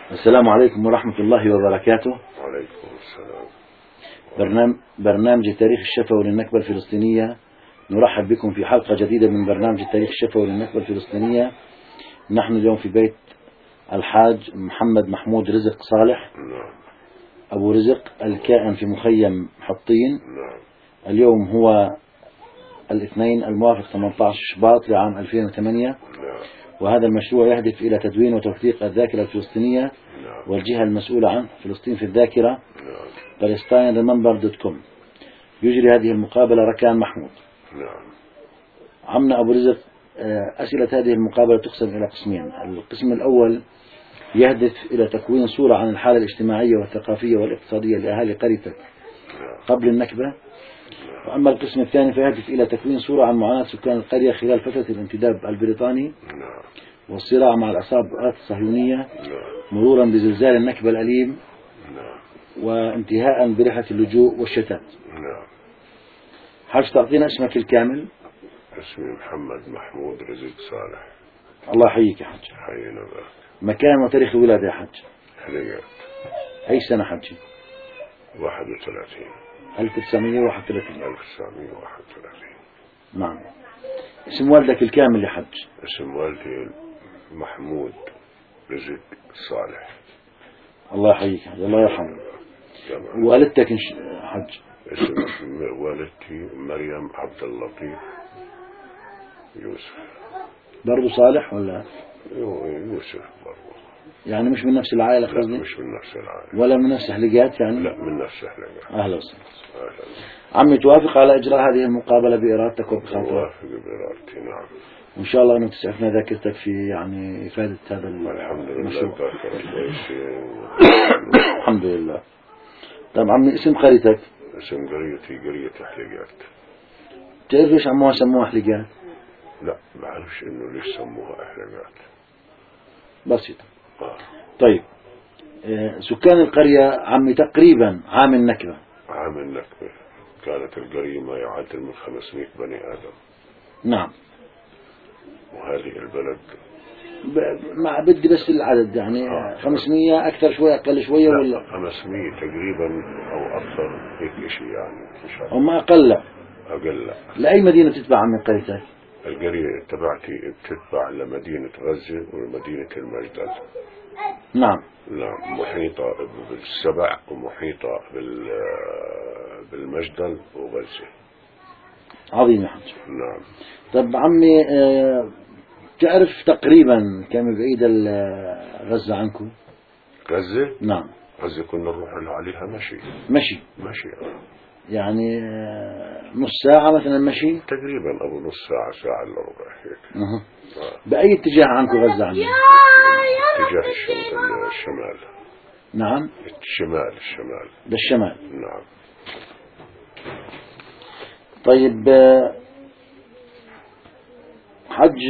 السلام عليكم ورحمة الله وبركاته. وعليكم السلام. برنامج التاريخ الشفوي للنكبة الفلسطينية. نرحب بكم في حلقة جديدة من برنامج التاريخ الشفوي للنكبة الفلسطينية. نحن اليوم في بيت الحاج محمد محمود رزق صالح نعم. أبو رزق الكائن في مخيم حطين. نعم. اليوم هو الاثنين الموافق 18 شباط لعام 2008. نعم. وهذا المشروع يهدف إلى تدوين وتوثيق الذاكرة الفلسطينية. نعم. والجهة المسؤولة عن فلسطين في الذاكرة نعم. palestineremember.com. يجري هذه المقابلة ركان محمود. نعم. عمنا أبو رزق، أسئلة هذه المقابلة تقسم إلى قسمين. القسم الأول يهدف إلى تكوين صورة عن الحالة الاجتماعية والثقافية والاقتصادية لأهالي قريتك قبل النكبة. وأما القسم الثاني فيهدف إلى تكوين صورة عن معاناة سكان القرية خلال فترة الانتداب البريطاني نعم. والصراع مع العصابات الصهيونية، نعم. مرورا بزلزال النكبة الأليم، نعم. وانتهاء برحلة اللجوء والشتات. نعم. حاج تعطينا اسمك الكامل؟ اسمي محمد محمود رزق صالح. الله يحييك يا حاج. حينا بك. مكان وتاريخ الولادة يا حج؟ حليات أي سنة حجي؟ 31 1931. 1931. نعم. اسم والدك الكامل يا حج؟ اسم والدي محمود رزق صالح. الله يحييك حج، الله يرحمه. تمام. والدتك حج؟ اسم والدتي مريم عبد اللطيف يوسف. برضو صالح ولا؟ يوسف برضو. يعني مش من نفس العائلة لا، قصدي؟ مش من نفس العائلة. ولا من نفس حلقات يعني؟ لا، من نفس حلقات. أهلا وسهلا. أهلا. عمي، توافق على إجراء هذه المقابلة بإرادتك وبخاطرك؟ موافق بإرادتي، نعم. وإن شاء الله أنه تسعفنا ذاكرتك في يعني إفادة هذا الحمد لله المشروع. ذاكرة كويسة. الحمد لله. طيب عمي، اسم قريتك؟ اسم قريتي قرية حلقات. تعرف ليش عموها سموها حلقات؟ لا، بعرفش إنه ليش سموها حلقات. بسيطة. طيب، سكان القرية عمي تقريبا عام النكبة. عام النكبة كانت القرية ما يعادل من 500 بني آدم. نعم. وهذه البلد ما بدي بس العدد يعني 500 أكثر شوية أقل شوية ولا؟ 500 تقريبا أو أكثر، هيك شيء يعني إن شاء الله. أو ما أقل؟ أقل. لا. لأي مدينة تتبع عمي قريتك؟ القرية تبعتي بتتبع لمدينة غزة ومدينة المجدل. نعم. نعم، محيطة بالسبع ومحيطة بالمجدل وغزة. عظيم يا حج. نعم. طب عمي، تعرف تقريبا كم بعيد غزة عنكم؟ غزة؟ نعم. غزة كنا نروح عليها مشي. مشي؟ مشي. يعني نص ساعة مثلا مشي؟ تقريبا أبو نص ساعة، ساعة إلا ربع هيك. بأي اتجاه عنكم غزة عمي؟ اتجاه الشمال. نعم. الشمال. ده الشمال. نعم. طيب حج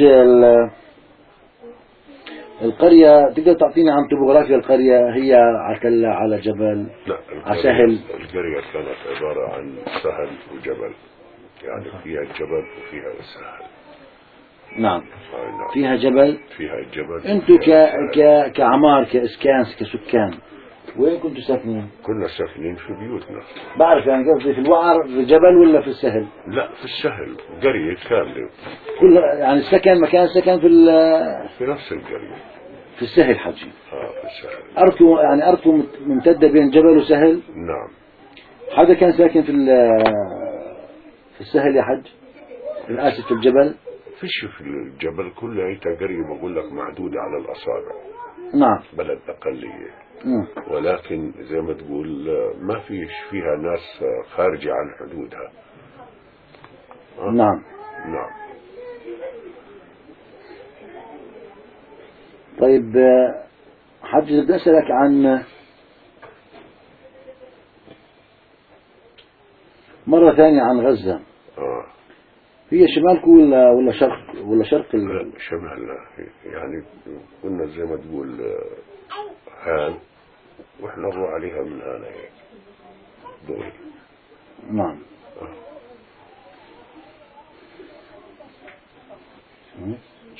القرية، تقدر تعطيني عن طبوغرافيا القرية؟ هي على تلة، على جبل، لا، على سهل؟ القرية كانت عبارة عن سهل وجبل، يعني فيها الجبل وفيها السهل. نعم. نعم. فيها جبل. فيها الجبل. انتوا كعمار، كإسكان، كسكان، وين كنتوا ساكنين؟ كنا ساكنين في بيوتنا. بعرف، يعني قصدي في الوعر، في الجبل ولا في السهل؟ لا، في السهل، قرية كاملة. كل يعني السكن، مكان سكن في نفس القرية. في السهل حجي. في السهل. أرضكم ممتدة بين جبل وسهل؟ نعم. حدا كان ساكن في السهل يا حج؟ آسف، في الجبل؟ فيش في الجبل، كلها قرية بقول لك معدودة على الأصابع. نعم. بلد أقلية. ولكن زي ما تقول ما فيش فيها ناس خارجة عن حدودها. نعم. نعم. طيب حج، بدي أسألك عن مرة ثانية عن غزة. هي شمالكم ولا شرق لا، شمالنا. يعني كنا زي ما تقول هان، واحنا نروح عليها من هنا هيك دغري. نعم.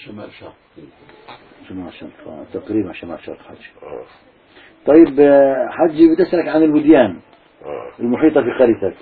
شمال شرق. شمال شرق تقريبا شمال شرق حج. آه. طيب حجي بدي أسألك عن الوديان المحيطة في قريتك.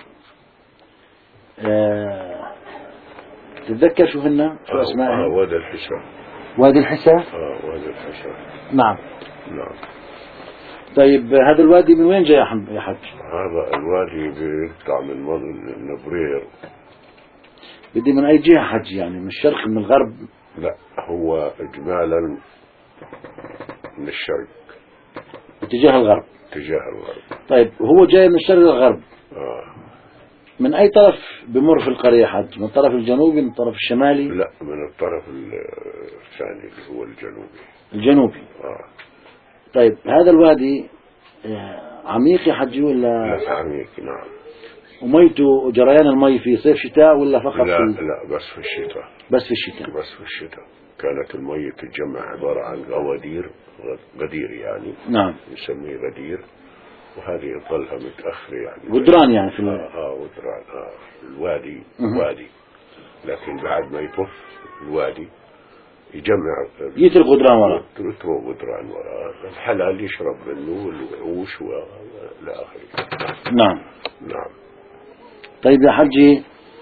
تتذكر شو هن؟ شو أسمائها؟ وادي الحسا. وادي الحسا؟ وادي الحسا. نعم. نعم. طيب هذا الوادي من وين جاي يا حج؟ هذا الوادي بيطلع من نبرير. بدي من أي جهة حج يعني من الشرق من الغرب؟ لا هو إجمالا من الشرق. اتجاه الغرب. اتجاه الغرب. طيب هو جاي من الشرق للغرب. من أي طرف بمر في القرية حج؟ من الطرف الجنوبي من الطرف الشمالي؟ لا من الطرف الثاني اللي هو الجنوبي. الجنوبي. طيب هذا الوادي عميق يا حجي ولا؟ لا عميق نعم. وميته جريان المي في صيف شتاء ولا فقط لا في؟ لا بس في الشتاء. بس في الشتاء. بس في الشتاء. كانت المي تتجمع عبارة عن غدير يعني. نعم. نسميه غدير. وهذه تظلها متأخرة يعني. غدران يعني في غدران الوادي. وادي. لكن بعد ما يطف الوادي يجمع يترك غدران وراء. يترك غدران وراء. الحلال يشرب منه والوحوش وإلى آخره. نعم. نعم. طيب يا حجي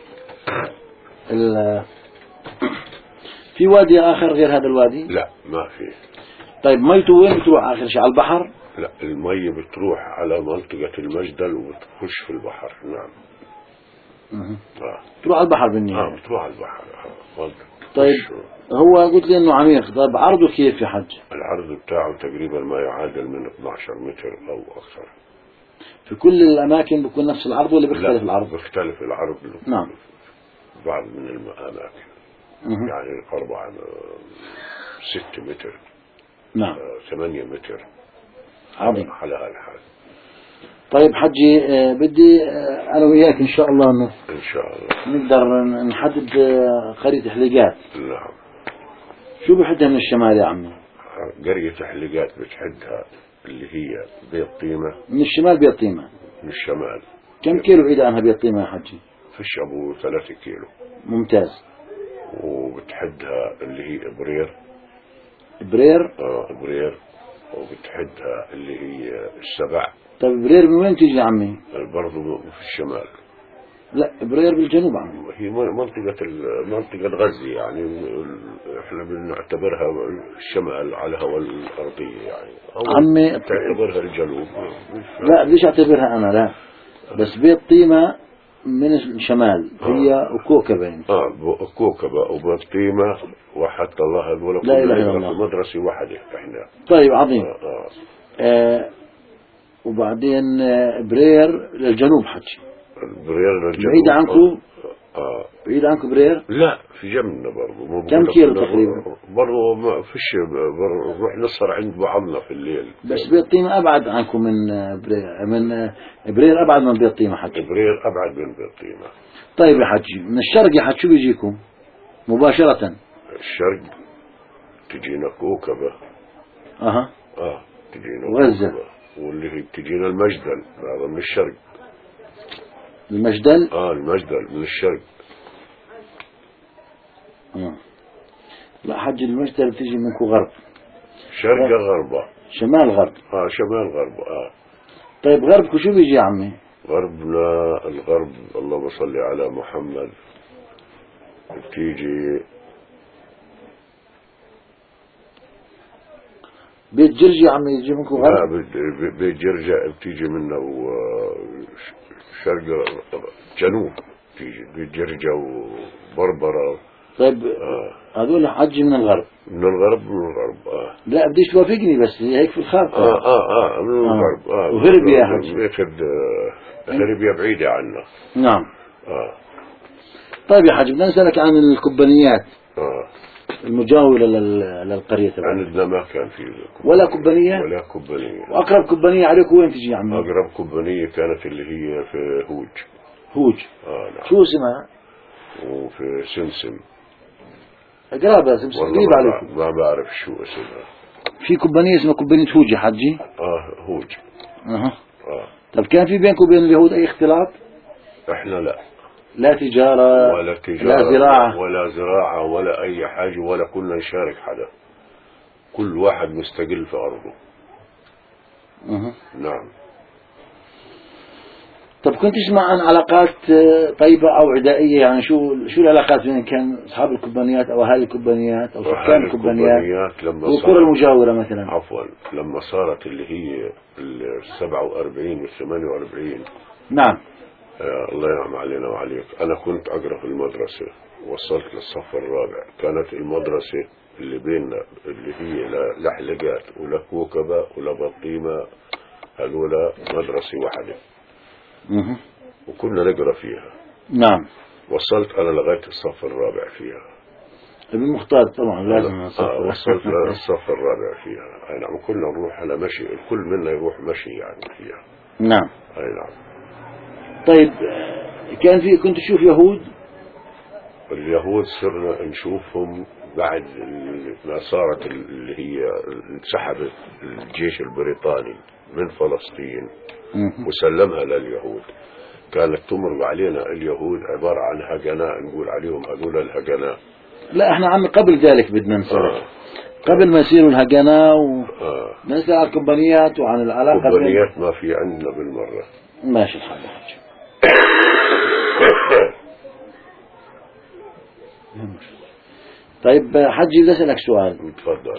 في وادي آخر غير هذا الوادي؟ لا ما في. طيب ميته وين بتروح آخر شيء على البحر؟ لا المي بتروح على منطقة المجدل وبتخش في البحر. نعم. تروح على البحر بالنهاية. بتروح على البحر. طيب هو قلت لي انه عميق. طيب عرضه كيف يا حج؟ العرض بتاعه تقريبا ما يعادل من 12 متر او اكثر. في كل الاماكن بيكون نفس العرض ولا بيختلف العرض؟ بيختلف العرض. نعم. بعض من الاماكن يعني 6 متر. نعم. 8 متر. عظيم. على هالحال. طيب حجي بدي انا وياك ان شاء الله انه ان شاء الله نقدر نحدد قرية حليقات. نعم. شو بحدها من الشمال يا عمي؟ قرية حليقات بتحدها اللي هي بيت طيمة. من الشمال بيت طيمة. من الشمال. كم كيلو بعيد عنها بيت طيمة يا حجي؟ فيش ابو 3 كيلو. ممتاز. وبتحدها اللي هي برير. برير. برير. وبتحدها اللي هي السبع. طيب برير من وين تيجي يا عمي؟ برضو في الشمال. لا برير بالجنوب عمي. هي منطقة غزة يعني. احنا بنعتبرها الشمال على هوا الأرضية يعني. عمي تعتبرها الجنوب. لا بديش اعتبرها انا لا. بس بيت طيمة من الشمال هي وكوكبة. كوكبة وبطيمة وحتى الله هذول لا إله إلا الله. في مدرسة واحدة احنا. طيب عظيم. وبعدين برير للجنوب حجي. برير للجنوب. بعيد عنكم؟ بعيد عنكم برير؟ لا في جنبنا برضه. كم كيلو تقريبا؟ برضه ما فيش. نروح نسهر عند بعضنا في الليل. بس بيت طيمة أبعد عنكم من برير. من برير أبعد من بيت طيمة حجي. برير أبعد من بيت طيمة. طيب يا حجي من الشرق يا حج شو بيجيكم مباشرة؟ الشرق تجينا كوكبة. تجينا وغزة. واللي هي بتجينا المجدل هذا من الشرق. المجدل؟ المجدل من الشرق. لا حج المجدل بتيجي منكم غرب. شرق غربة. شمال غرب. شمال غرب. طيب غربكم شو بيجي يا عمي؟ غربنا الغرب اللهم صل على محمد بتيجي بيت جرجي يا عمي يجي منكم غرب؟ لا بيت جرجة بتيجي منه شرق جنوب. تيجي بيت جرجة وبربرة. طيب هذول حجي من الغرب. من الغرب. لا بديش توافقني بس هيك في الخارطة. من الغرب. وغربية يا حجي. غربية بعيدة عنا. نعم. طيب يا حجي بدنا نسألك عن الكبانيات المجاورة للقرية تبعنا. عندنا ما كان في ولا كبانية. وأقرب كبانية عليكم وين تجي يا عمي؟ أقرب كبانية كانت اللي هي في هوج. نعم. شو اسمها؟ وفي سمسم. قرابة سمسم قريبة عليكم. ما بعرف شو اسمها. في كبانية اسمها كبانية هوج يا حجي. هوج. طب كان في بينكم وبين اليهود أي اختلاط؟ احنا لا. لا تجارة ولا تجارة لا زراعة ولا زراعة ولا أي حاجة، ولا كنا نشارك حدا، كل واحد مستقل في أرضه. نعم. طب كنت تسمع عن علاقات طيبة أو عدائية؟ يعني شو العلاقات بين كان أصحاب الكوبانيات أو أهالي الكوبانيات أو سكان الكوبانيات لما والقرى المجاورة مثلا؟ عفوا، لما صارت اللي هي ال 47 وال 48. نعم. الله ينعم علينا وعليك. أنا كنت أقرأ في المدرسة، وصلت للصف الرابع. كانت المدرسة اللي بيننا اللي هي لا حلقات ولا كوكبة ولا بطيمة، هذولا مدرسة واحدة وكنا نقرأ فيها. نعم. وصلت أنا لغاية الصف الرابع فيها. ابن مختار طبعا لازم وصلت للصف الرابع فيها. أي نعم. كنا نروح على مشي، الكل منا يروح مشي يعني فيها. نعم. أي نعم. طيب كان كنت تشوف يهود؟ اليهود صرنا نشوفهم بعد ما صارت اللي هي انسحبت الجيش البريطاني من فلسطين وسلمها لليهود. كانت تمر علينا اليهود عبارة عن هجناء، نقول عليهم هذول الهجناء. لا احنا عم قبل ذلك بدنا نسأل قبل ما يصيروا الهجناء ونسأل عن الكومبانيات وعن العلاقة. الكومبانيات ما في عندنا بالمرة. ماشي الحال يا حجي. طيب حجي بدي أسألك سؤال. تفضل.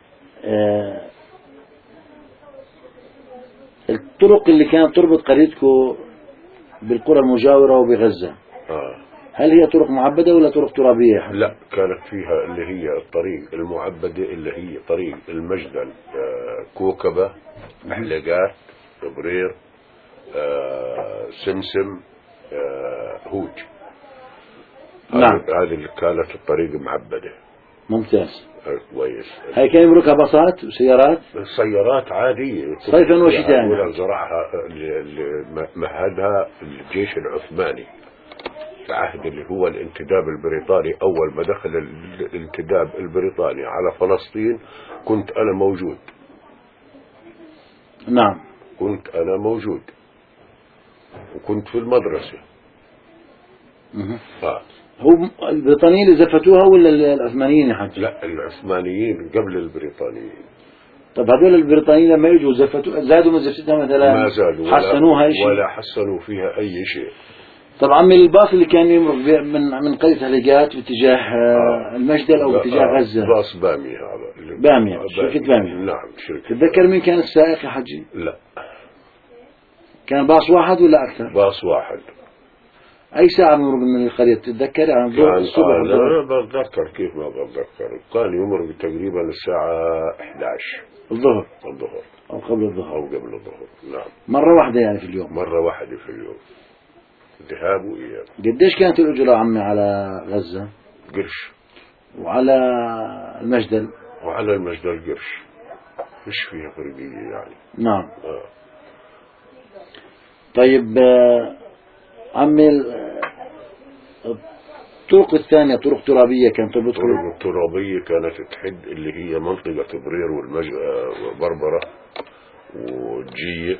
الطرق اللي كانت تربط قريتكم بالقرى المجاورة وبغزة هل هي طرق معبدة ولا طرق ترابية؟ لا، كانت فيها اللي هي الطريق المعبدة اللي هي طريق المجدل، كوكبة، حلقات، برير، سمسم، هوج. نعم. هذه اللي كانت الطريق معبدة. ممتاز. كويس. هاي كان يمركها باصات وسيارات؟ سيارات عادية صيفا وشتاء. ولا زرعها مهدها الجيش العثماني في عهد اللي هو الانتداب البريطاني. أول ما دخل الانتداب البريطاني على فلسطين كنت أنا موجود. نعم. كنت أنا موجود وكنت في المدرسة. هو البريطانيين اللي زفتوها ولا العثمانيين يا حاج؟ لا، العثمانيين قبل البريطانيين. طب هذول البريطانيين لما يجوا زفتوا، زادوا من زفتها مثلا؟ ما زادوا حسنوها شيء ولا حسنوا فيها أي شيء. طب عمي الباص اللي كان يمرق من قرية هليقات باتجاه المجدل أو باتجاه غزة؟ باص بامية. هذا بامية، شركة بامية. نعم، شركة. تتذكر مين كان السائق يا حجي؟ لا. كان باص واحد ولا أكثر؟ باص واحد. أي ساعة يمرق من القرية تتذكر؟ يعني الصبح؟ أنا بتذكر، كيف ما بتذكر. كان يمرق تقريبا الساعة 11 الظهر أو قبل الظهر. نعم. مرة واحدة يعني في اليوم؟ مرة واحدة في اليوم، ذهاب وإياب. قديش كانت الأجرة عمي على غزة؟ قرش. وعلى المجدل؟ وعلى المجدل قرش، مش فيها فرقية يعني. نعم. طيب عمي الطرق الثانية طرق ترابية كانت تربط. الطرق الترابية كانت تحد اللي هي منطقة برير وبربرة والجية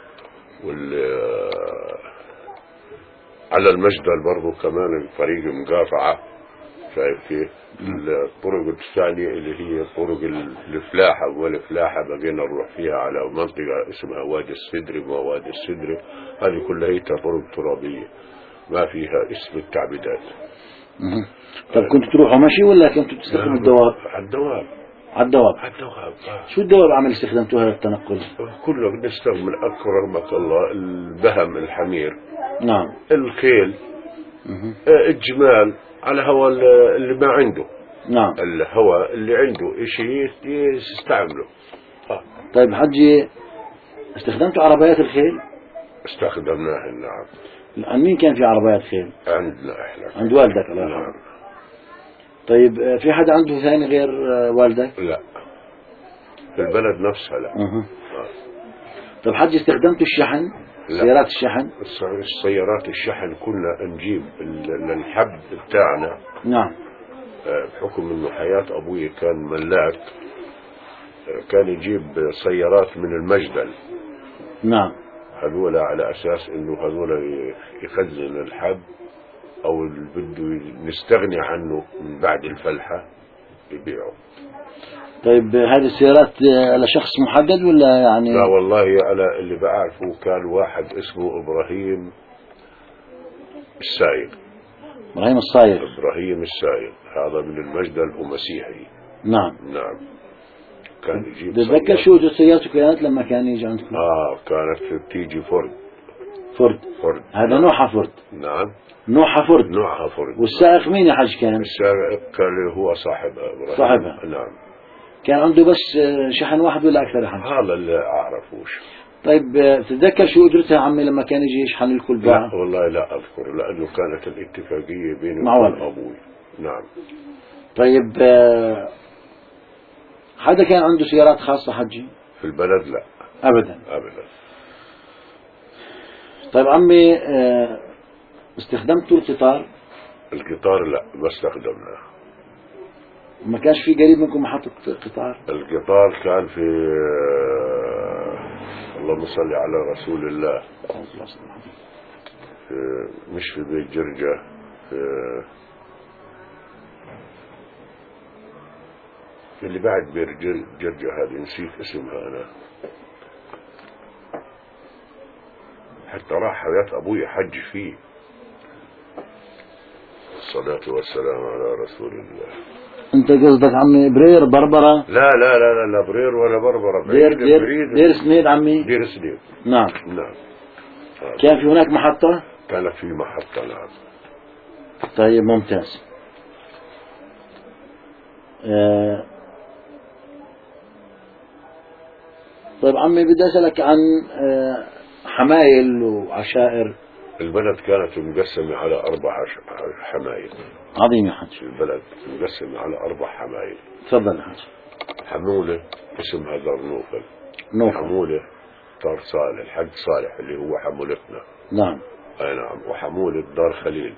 على المجدل برضو كمان الطريق مقاطعة. شايف كيف؟ الطرق الثانية اللي هي طرق الفلاحة، والفلاحة بقينا نروح فيها على منطقة اسمها وادي السدري. ووادي السدري هذه كلها هي طرق ترابية ما فيها اسم التعبيدات. طب كنتوا تروحوا مشي ولا كنتوا تستخدموا الدواب؟ على الدواب. شو الدواب عمل استخدمتوها للتنقل؟ كله بنستعمل أكرمك الله البهم، الحمير. نعم. الخيل، الجمال، على هوا اللي ما عنده. نعم. الهوا اللي عنده شيء يستعمله. طيب حجي استخدمتوا عربيات الخيل؟ استخدمناها. نعم. عند مين كان في عربيات خيل؟ عندنا احنا. عند والدك الله يرحمه. نعم. طيب في حد عنده ثاني غير والدك؟ لا، في البلد نفسها لا. طيب حجي استخدمتوا الشحن؟ سيارات الشحن؟ السيارات الشحن كنا نجيب الحب بتاعنا. نعم. بحكم انه حياة ابوي كان ملاك، كان يجيب سيارات من المجدل. نعم. هذول على اساس انه هذول يخزن الحب أو اللي بده نستغني عنه من بعد الفلحة يبيعه. طيب هذه السيارات لشخص محدد ولا يعني؟ لا والله أنا اللي بعرفه كان واحد اسمه إبراهيم السايق. إبراهيم الصايغ. إبراهيم السايق هذا من المجدل ومسيحي. نعم. نعم. كان يجيب تتذكر شو سيارته كانت لما كان يجي عندكم؟ كانت تيجي فورد. فورد. هذا نعم. نوعها فورد. نعم. نوعها فورد. نوعها فورد. والسائق مين يا حاج كان؟ السائق كان هو صاحبها إبراهيم. صاحبها. نعم. كان عنده بس شحن واحد ولا أكثر يا حج؟ هذا اللي أعرفوش. طيب تتذكر شو أجرتها عمي لما كان يجي يشحن الكل باع؟ لا والله لا أذكر، لأنه كانت الاتفاقية بيني مع وبين أبوي. نعم. طيب حدا كان عنده سيارات خاصة حجي؟ في البلد لا. أبدا. أبدا. طيب عمي استخدمتوا القطار؟ القطار لا ما استخدمناه. ما كانش في قريب منكم محطة قطار؟ القطار كان في اللهم صل على رسول الله، مش في بيت جرجة، في اللي بعد بيت جرجة هذه نسيت اسمها أنا، حتى راح حياة أبوي حج فيه. الصلاة والسلام على رسول الله. أنت قصدك عمي برير بربرة؟ لا لا لا لا برير ولا بربرة. دير سنيد عمي. دير سنيد. نعم. نعم. كان في هناك محطة؟ كانت في محطة. نعم. طيب ممتاز. طيب عمي بدي أسألك عن حمايل وعشائر. البلد كانت مقسمة على 4 حمايل. عظيم يا حج. البلد مقسمة على 4 حمايل. تفضل يا حج. حمولة اسمها دار نوفل. حمولة دار صالح الحج صالح اللي هو حمولتنا. نعم. أي نعم. وحمولة دار خليل.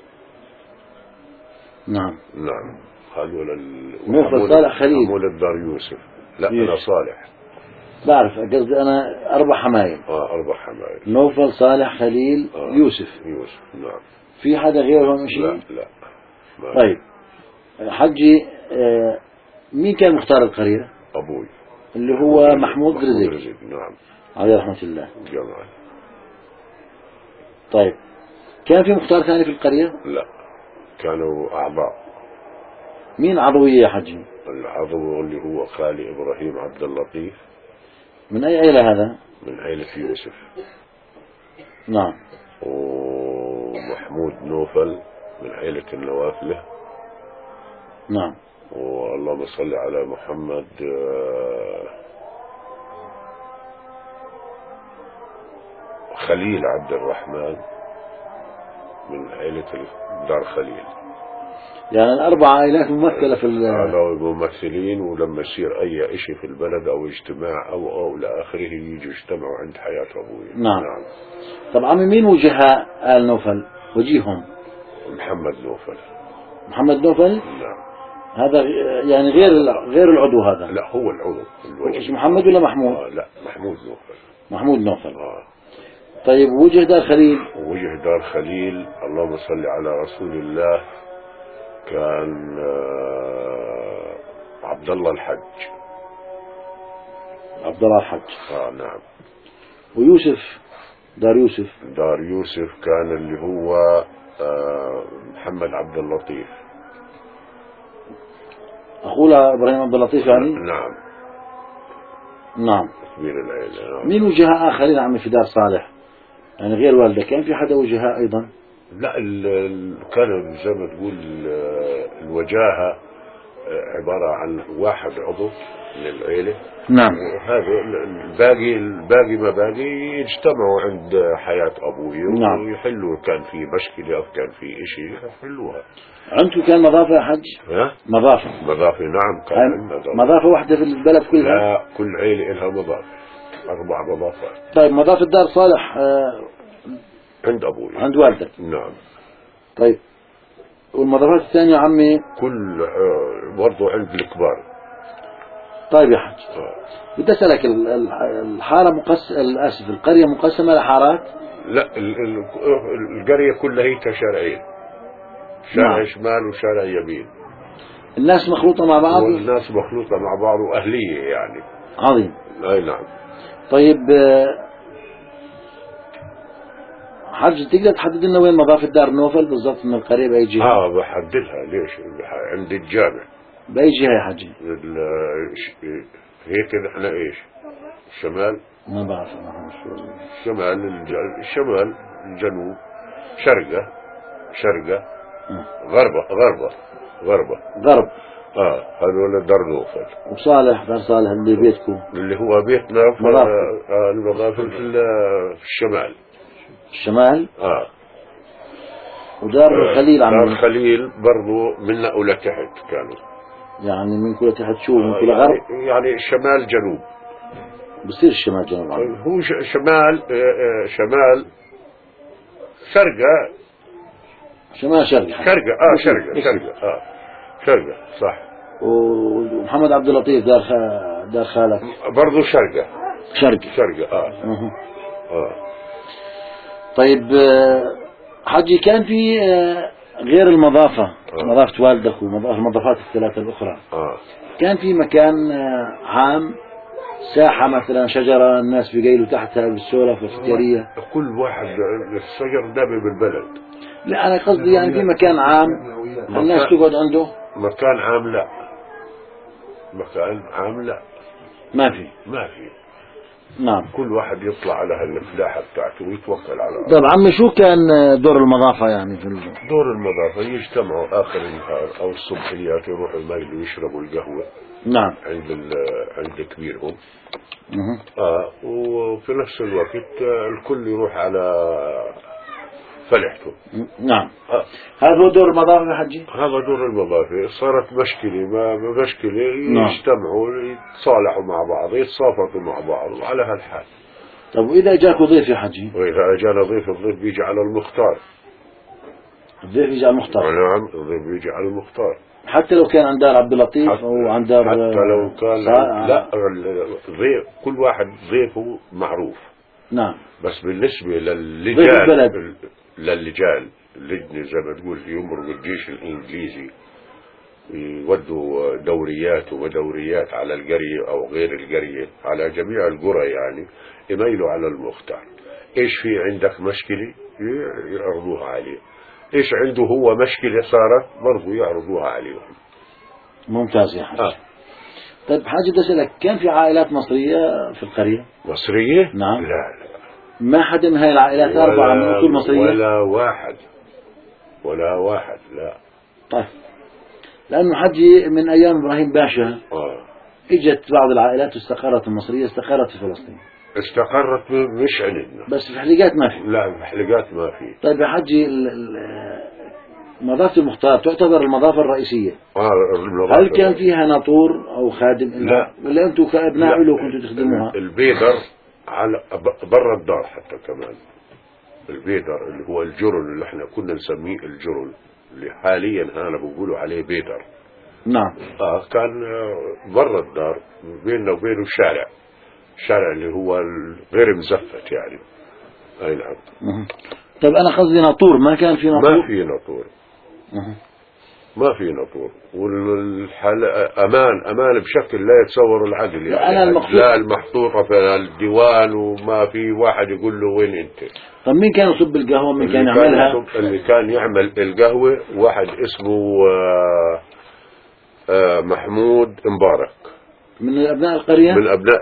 نعم. نعم. هذول نوفل صالح خليل. حمولة دار يوسف. لا أنا صالح. بعرف قصدي أنا 4 حمايل. 4 حمايل. نوفل صالح خليل يوسف. نعم. في حدا غيرهم شيء؟ لا. طيب حجي مين كان مختار القرية؟ أبوي اللي هو محمود رزق. نعم. عليه رحمة الله. جمال. طيب كان في مختار ثاني في القرية؟ لا كانوا أعضاء. مين عضوية يا حجي؟ العضو اللي هو خالي إبراهيم عبد اللطيف. من أي عيلة هذا؟ من عيلة يوسف. نعم. ومحمود نوفل من عيلة النوافلة. نعم. واللهم صل على محمد خليل عبد الرحمن من عيلة دار خليل. يعني ال4 عائلات ممثلة في هذا ممثلين، ولما يصير أي شيء في البلد أو اجتماع أو إلى آخره يجوا يجتمعوا عند حياة أبوي. نعم. طبعا مين وجهاء آل نوفل؟ وجيههم محمد نوفل. محمد نوفل؟ نعم. هذا يعني غير العضو هذا؟ لا هو العضو. مش محمد ولا محمود؟ لا محمود نوفل. محمود نوفل. طيب وجه دار خليل؟ وجه دار خليل اللهم صل على رسول الله كان عبد الله الحج. عبد الله الحج. نعم. ويوسف دار يوسف؟ دار يوسف كان اللي هو محمد عبد اللطيف. أخونا إبراهيم عبد اللطيف يعني؟ نعم. نعم. كبير العيلة. نعم. مين وجهاء آخرين عمي في دار صالح؟ يعني غير والدك كان في حدا وجهاء أيضا؟ لا كان زي ما تقول الوجاهة عبارة عن واحد عضو من العيلة. نعم. وهذا الباقي ما باقي يجتمعوا عند حياة أبوي. نعم. ويحلوا كان في مشكلة أو كان في إشي يحلوها. عندكم كان مضافة يا حج؟ مضافة. نعم كان مضافة واحدة في البلد كلها؟ لا كل عيلة لها مضافة. 4 مضافات. طيب مضافة دار صالح عند أبوي. عند والدك؟ نعم. طيب والمضافات الثانية عمي؟ كل برضو عند الكبار. طيب يا حج بدي أسألك الحارة القرية كلها هي شارعين. شارع شمال وشارع يمين. الناس مخلوطة مع بعض؟ والناس مخلوطة مع بعض وأهلية يعني. عظيم. أي نعم. طيب حاج تقدر تحدد لنا وين مضافة دار نوفل بالضبط من القرية بأي جهة؟ بحددها. ليش؟ عند الجامع. بأي جهة يا حاجي؟ هيك نحن إيش؟ الشمال. ما بعرف. الشمال الجنوب، شرقة غربة. غرب. هذول دار نوفل. وصالح دار صالح اللي بيتكم؟ اللي هو بيتنا في المضافة في الشمال. الشمال. ودار خليل دار خليل برضو منا أولى تحت كانوا. يعني من كل تحت شو من كل غرب؟ يعني شمال جنوب. بصير الشمال جنوب هو شمال شرقة. شمال شرقة. شرقة صح. ومحمد عبد اللطيف دار خالك برضو شرقة. طيب حجي كان في غير المضافة مضافة والدك والمضافات الثلاثة الأخرى كان في مكان عام، ساحة مثلا شجرة الناس بيقيلوا تحتها بالسولف والسكرية؟ كل واحد الشجر نابي بالبلد. لا أنا قصدي يعني في مكان عام الناس تقعد عنده. مكان عام لا. ما في. نعم. كل واحد يطلع على هالفلاحة بتاعته ويتوكل على الله. طيب عمي شو كان دور المضافة يعني في دور المضافة يجتمعوا آخر النهار أو الصبحيات يروحوا الميل ويشربوا القهوة. نعم. عند كبيرهم. وفي نفس الوقت الكل يروح على فلحته. نعم. هذا هو دور المضافة يا حجي؟ هذا دور المضافة. صارت مشكلة يجتمعوا يتصالحوا مع بعض يتصافقوا مع بعض وعلى هالحال. طب وإذا جاك ضيف يا حجي؟ وإذا جانا ضيف الضيف بيجي على المختار. الضيف بيجي على المختار؟ نعم الضيف بيجي على المختار. حتى لو كان عند دار عبد اللطيف أو عند دار حتى لو كان لا الضيف كل واحد ضيفه معروف. نعم. بس بالنسبة للرجال اللجنة زي ما تقول يمروا الجيش الإنجليزي يودوا دوريات ومدوريات على القرية أو غير القرية على جميع القرى يعني يميلوا على المختار. إيش في عندك مشكلة يعرضوها عليه، إيش عنده هو مشكلة صارت برضو يعرضوها عليهم. ممتاز يا حاج. طيب حاجة بدي أسألك كان في عائلات مصرية في القرية؟ مصرية؟ نعم. لا ما حدا من هاي العائلات 4 من أصول مصرية؟ ولا واحد لا. طيب لأنه حجي من أيام إبراهيم باشا إجت بعض العائلات واستقرت المصرية استقرت في فلسطين. استقرت مش عندنا. بس في حلقات ما في. لا في حلقات ما في. طيب يا حجي مضافة المختار تعتبر المضافة الرئيسية. هل كان فيها ناطور أو خادم؟ لا. ولا أنتم كأبناء له كنتوا تخدموها؟ البيدر على برا الدار حتى كمان. البيدر اللي هو الجرن اللي احنا كنا نسميه الجرن اللي حاليا هنا بنقولوا عليه بيدر. نعم. كان برا الدار بيننا وبينه الشارع اللي هو غير مزفت يعني. اي نعم. طيب انا قصدي ناطور، ما كان في ناطور؟ ما في ناطور. والحال امان بشكل لا يتصور العقل يعني. لا المحطوطه في الديوان وما في واحد يقول له وين انت. طب مين كان يصب القهوه؟ مين كان يعملها؟ اللي كان يعمل القهوه واحد اسمه محمود مبارك من ابناء القريه.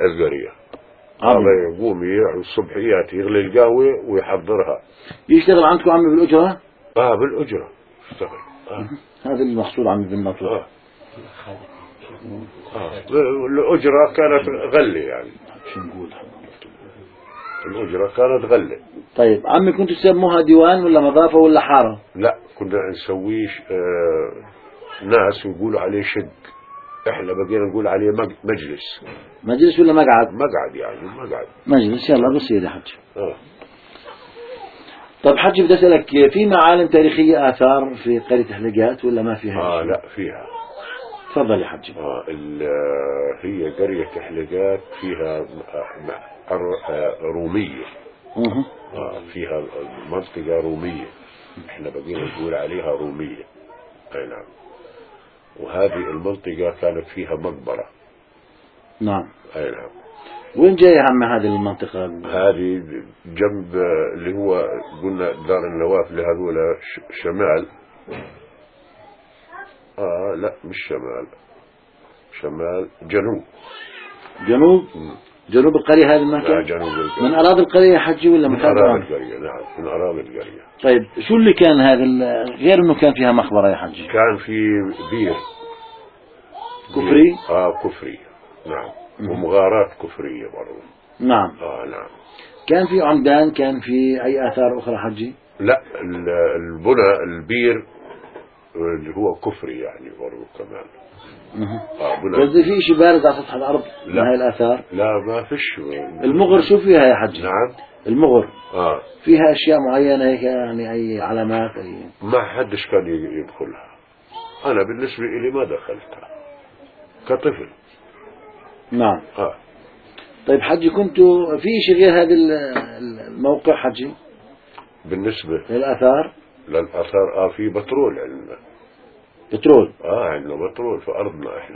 هذا يقوم الصبحيات يغلي القهوه ويحضرها. يشتغل عندكم عمي بالاجره؟ بالاجره اشتغل. هذا المقصود عمي بالناطور. الأجرة كانت غلة يعني. شو نقول؟ الأجرة كانت غلة. طيب عمي كنتوا تسموها ديوان ولا مضافة ولا حارة؟ لا كنا نسويش ناس يقولوا عليه شق، احنا بقينا نقول عليه مجلس ولا مقعد؟ مقعد يعني مجلس. يلا بصير يا حج. طب حج بدي أسألك في معالم تاريخية آثار في قرية حلقات ولا ما فيها؟ لا فيها. تفضل يا حج. هي قرية حلقات فيها رومية. فيها منطقة رومية، احنا بقينا نقول عليها رومية. أي نعم. وهذه المنطقة كانت فيها مقبرة. نعم. أي نعم. وين جاي يا عم هذه المنطقة؟ هذه جنب اللي هو قلنا دار النواف لهذول شمال. لا مش شمال، شمال جنوب. جنوب. جنوب القرية هذا المكان؟ جنوب القرية. من أراضي القرية حجي ولا من أراضي القرية؟ نعم من أراضي القرية. طيب شو اللي كان هذا غير إنه كان فيها مقبرة يا حجي؟ كان في بير كفري؟ كفري نعم. ومغارات كفرية برضو. نعم. نعم. كان في عمدان، كان في أي آثار أخرى حجي؟ لا البنى البير اللي هو كفري يعني برضو كمان. قصدي في شيء بارز على سطح الأرض من هاي الآثار؟ لا ما فيش. المغر شو فيها يا حجي؟ نعم. المغر فيها أشياء معينة هيك يعني أي علامات ما حدش كان يدخلها. أنا بالنسبة لي ما دخلتها كطفل. نعم. طيب حجي كنتوا في شيء غير هذا الموقع حجي بالنسبة للآثار؟ للآثار في بترول عندنا. بترول؟ عندنا بترول في أرضنا إحنا.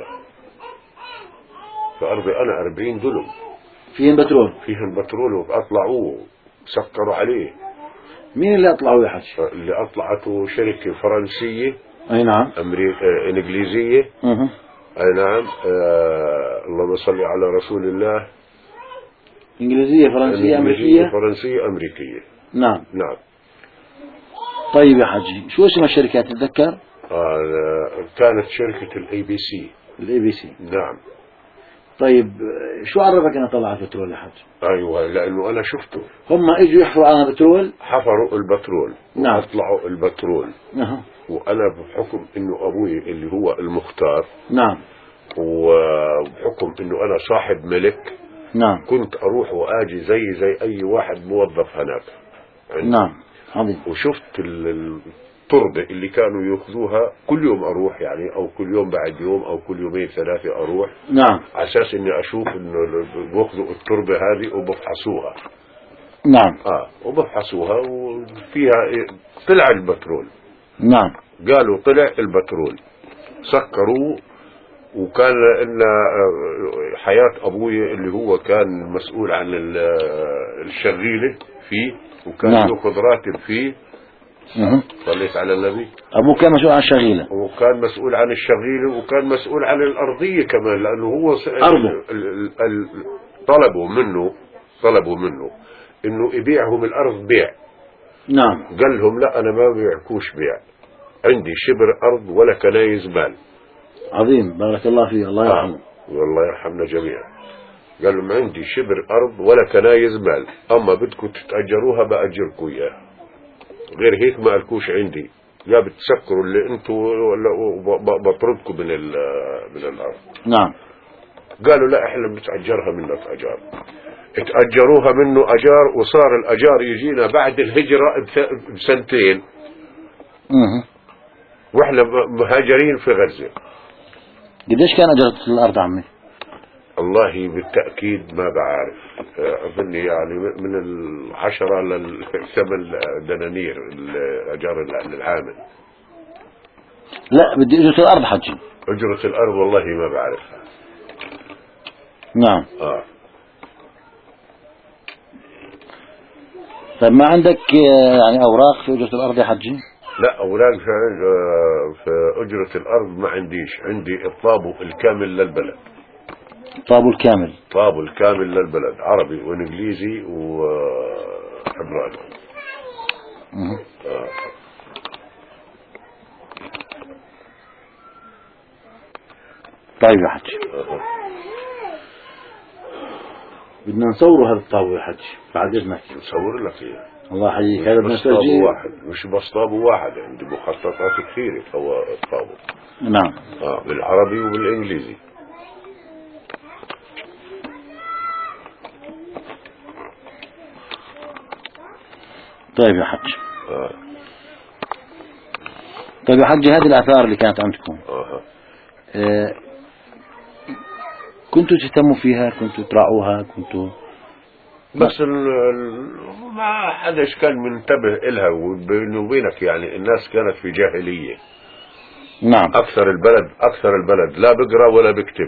في أرضي أنا 40 دلم فيهم بترول؟ فيهم بترول وأطلعوه سكروا عليه. مين اللي أطلعوا يا حجي؟ اللي أطلعته شركة فرنسية. أي نعم. إنجليزية. أي نعم. اللهم صل على رسول الله. إنجليزية فرنسية أمريكية. فرنسية أمريكية. نعم. نعم. طيب يا حجي شو اسم الشركة تتذكر؟ كانت شركة الABC. الABC. نعم. طيب شو عرفك أنا طلع البترول يا حجي؟ أيوة لأنه أنا شفته. هم اجوا يحفروا على بترول؟ حفروا البترول. نعم. وأطلعوا البترول. وأنا بحكم إنه أبوي اللي هو المختار. نعم. وبحكم إنه أنا صاحب ملك. نعم. كنت أروح وآجي زي أي واحد موظف هناك. نعم. عظيم. وشفت التربة اللي كانوا يأخذوها كل يوم أروح يعني، أو كل يوم بعد يوم أو كل يومين ثلاثة أروح. نعم. على أساس إني أشوف إنه بأخذوا التربة هذه وبفحصوها. نعم. وبفحصوها وفيها طلع البترول. نعم. قالوا طلع البترول سكروا. وكان إن حياة أبوي اللي هو كان مسؤول عن الشغيلة فيه، وكان يأخذ راتب فيه. صليت على النبي. أبوه كان مسؤول عن الشغيلة. وكان مسؤول عن الشغيلة وكان مسؤول عن الأرضية كمان، لأنه هو أرضه. طلبوا منه إنه يبيعهم الأرض بيع. نعم. قال لهم لا أنا ما بيعكوش بيع، عندي شبر أرض ولا كنايز مال. عظيم بارك الله فيه الله يرحمه. والله يرحمنا جميعا. قال لهم عندي شبر أرض ولا كنايز مال، أما بدكم تتأجروها بأجركم إياها، غير هيك ما ألكوش عندي، يا بتسكروا اللي انتوا ولا بطردكم من الأرض. نعم. قالوا لا احنا بنتأجرها منك أجار. اتأجروها منه أجار، وصار الأجار يجينا بعد الهجرة بسنتين. واحنا مهاجرين في غزة. قديش كان أجرة الأرض عمي؟ والله بالتأكيد ما بعرف، أظن يعني من 10 ل8 دنانير الأجار العامل. لا بدي أجرة الأرض حجي. أجرة الأرض والله ما بعرفها. نعم. طيب ما عندك يعني أوراق في أجرة الأرض يا حجي؟ لا أوراق في أجرة الأرض ما عنديش، عندي الطابو الكامل للبلد. طابو الكامل. طابو الكامل للبلد، عربي وإنجليزي وعبراني. طيب يا حجي. بدنا نصوره هذا الطابو يا حجي بعد إذنك. نصور لك إياه. الله يحييك. هذا بس طابو واحد، مش بس طابو واحد، عندي مخططات كثيرة هو الطابو. نعم. بالعربي وبالإنجليزي. طيب يا حج. طيب يا حج هذه الآثار اللي كانت عندكم كنتوا تهتموا فيها، كنتوا تراعوها، كنتوا بس ما حدش كان منتبه إلها، وبيني وبينك يعني الناس كانت في جاهلية. نعم. أكثر البلد لا بقرأ ولا بكتب.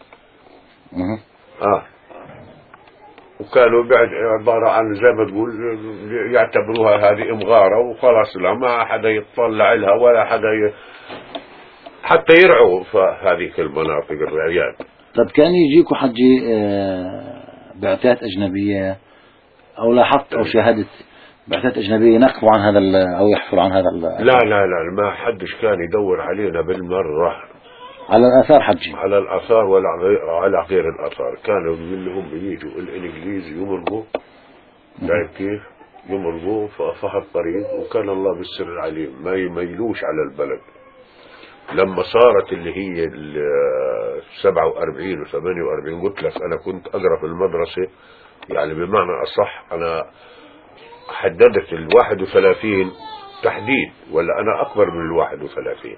وكانوا بعد عبارة عن زي ما تقول يعتبروها هذه إمغارة وخلاص، لا ما حدا يطلع لها ولا حدا حتى يرعوا في هذه المناطق الرعيان. طب كان يجيكوا حجي بعثات أجنبية، أو لاحظت أو شاهدت بعثات أجنبية نقفوا عن هذا أو يحفروا عن هذا لا لا لا، ما حدش كان يدور علينا بالمرة على الآثار حجي، على الآثار ولا على غير الآثار. كانوا منهم يجوا الإنجليز يمرقوا، شايف كيف يمرقوا في الطريق، وكان الله بالسر العليم ما يميلوش على البلد. لما صارت اللي هي 47 و 48 قلت لك أنا كنت أقرأ في المدرسة، يعني بمعنى أصح أنا حددت 31 تحديد، ولا أنا أكبر من 31.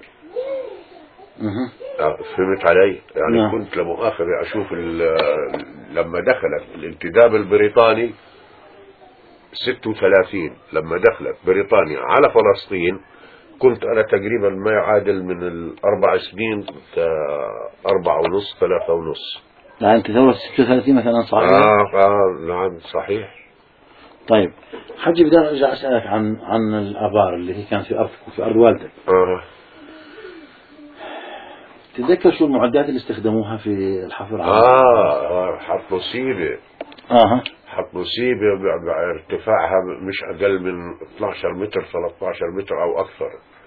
فهمت علي؟ يعني كنت لمؤاخذة أشوف لما دخلت الانتداب البريطاني 36 لما دخلت بريطانيا على فلسطين، كنت أنا تقريبا ما يعادل من 4 سنين 4 ونص 3 ونص. لا أنت ثورة 36 مثلا صحيح؟ نعم صحيح. طيب حجي بدي أرجع أسألك عن الآبار اللي هي كانت في أرضك وفي أرض والدك. تتذكر شو المعدات اللي استخدموها في الحفر على حطوا سيبة. حطوا سيبة ارتفاعها مش أقل من 12 متر 13 متر أو أكثر،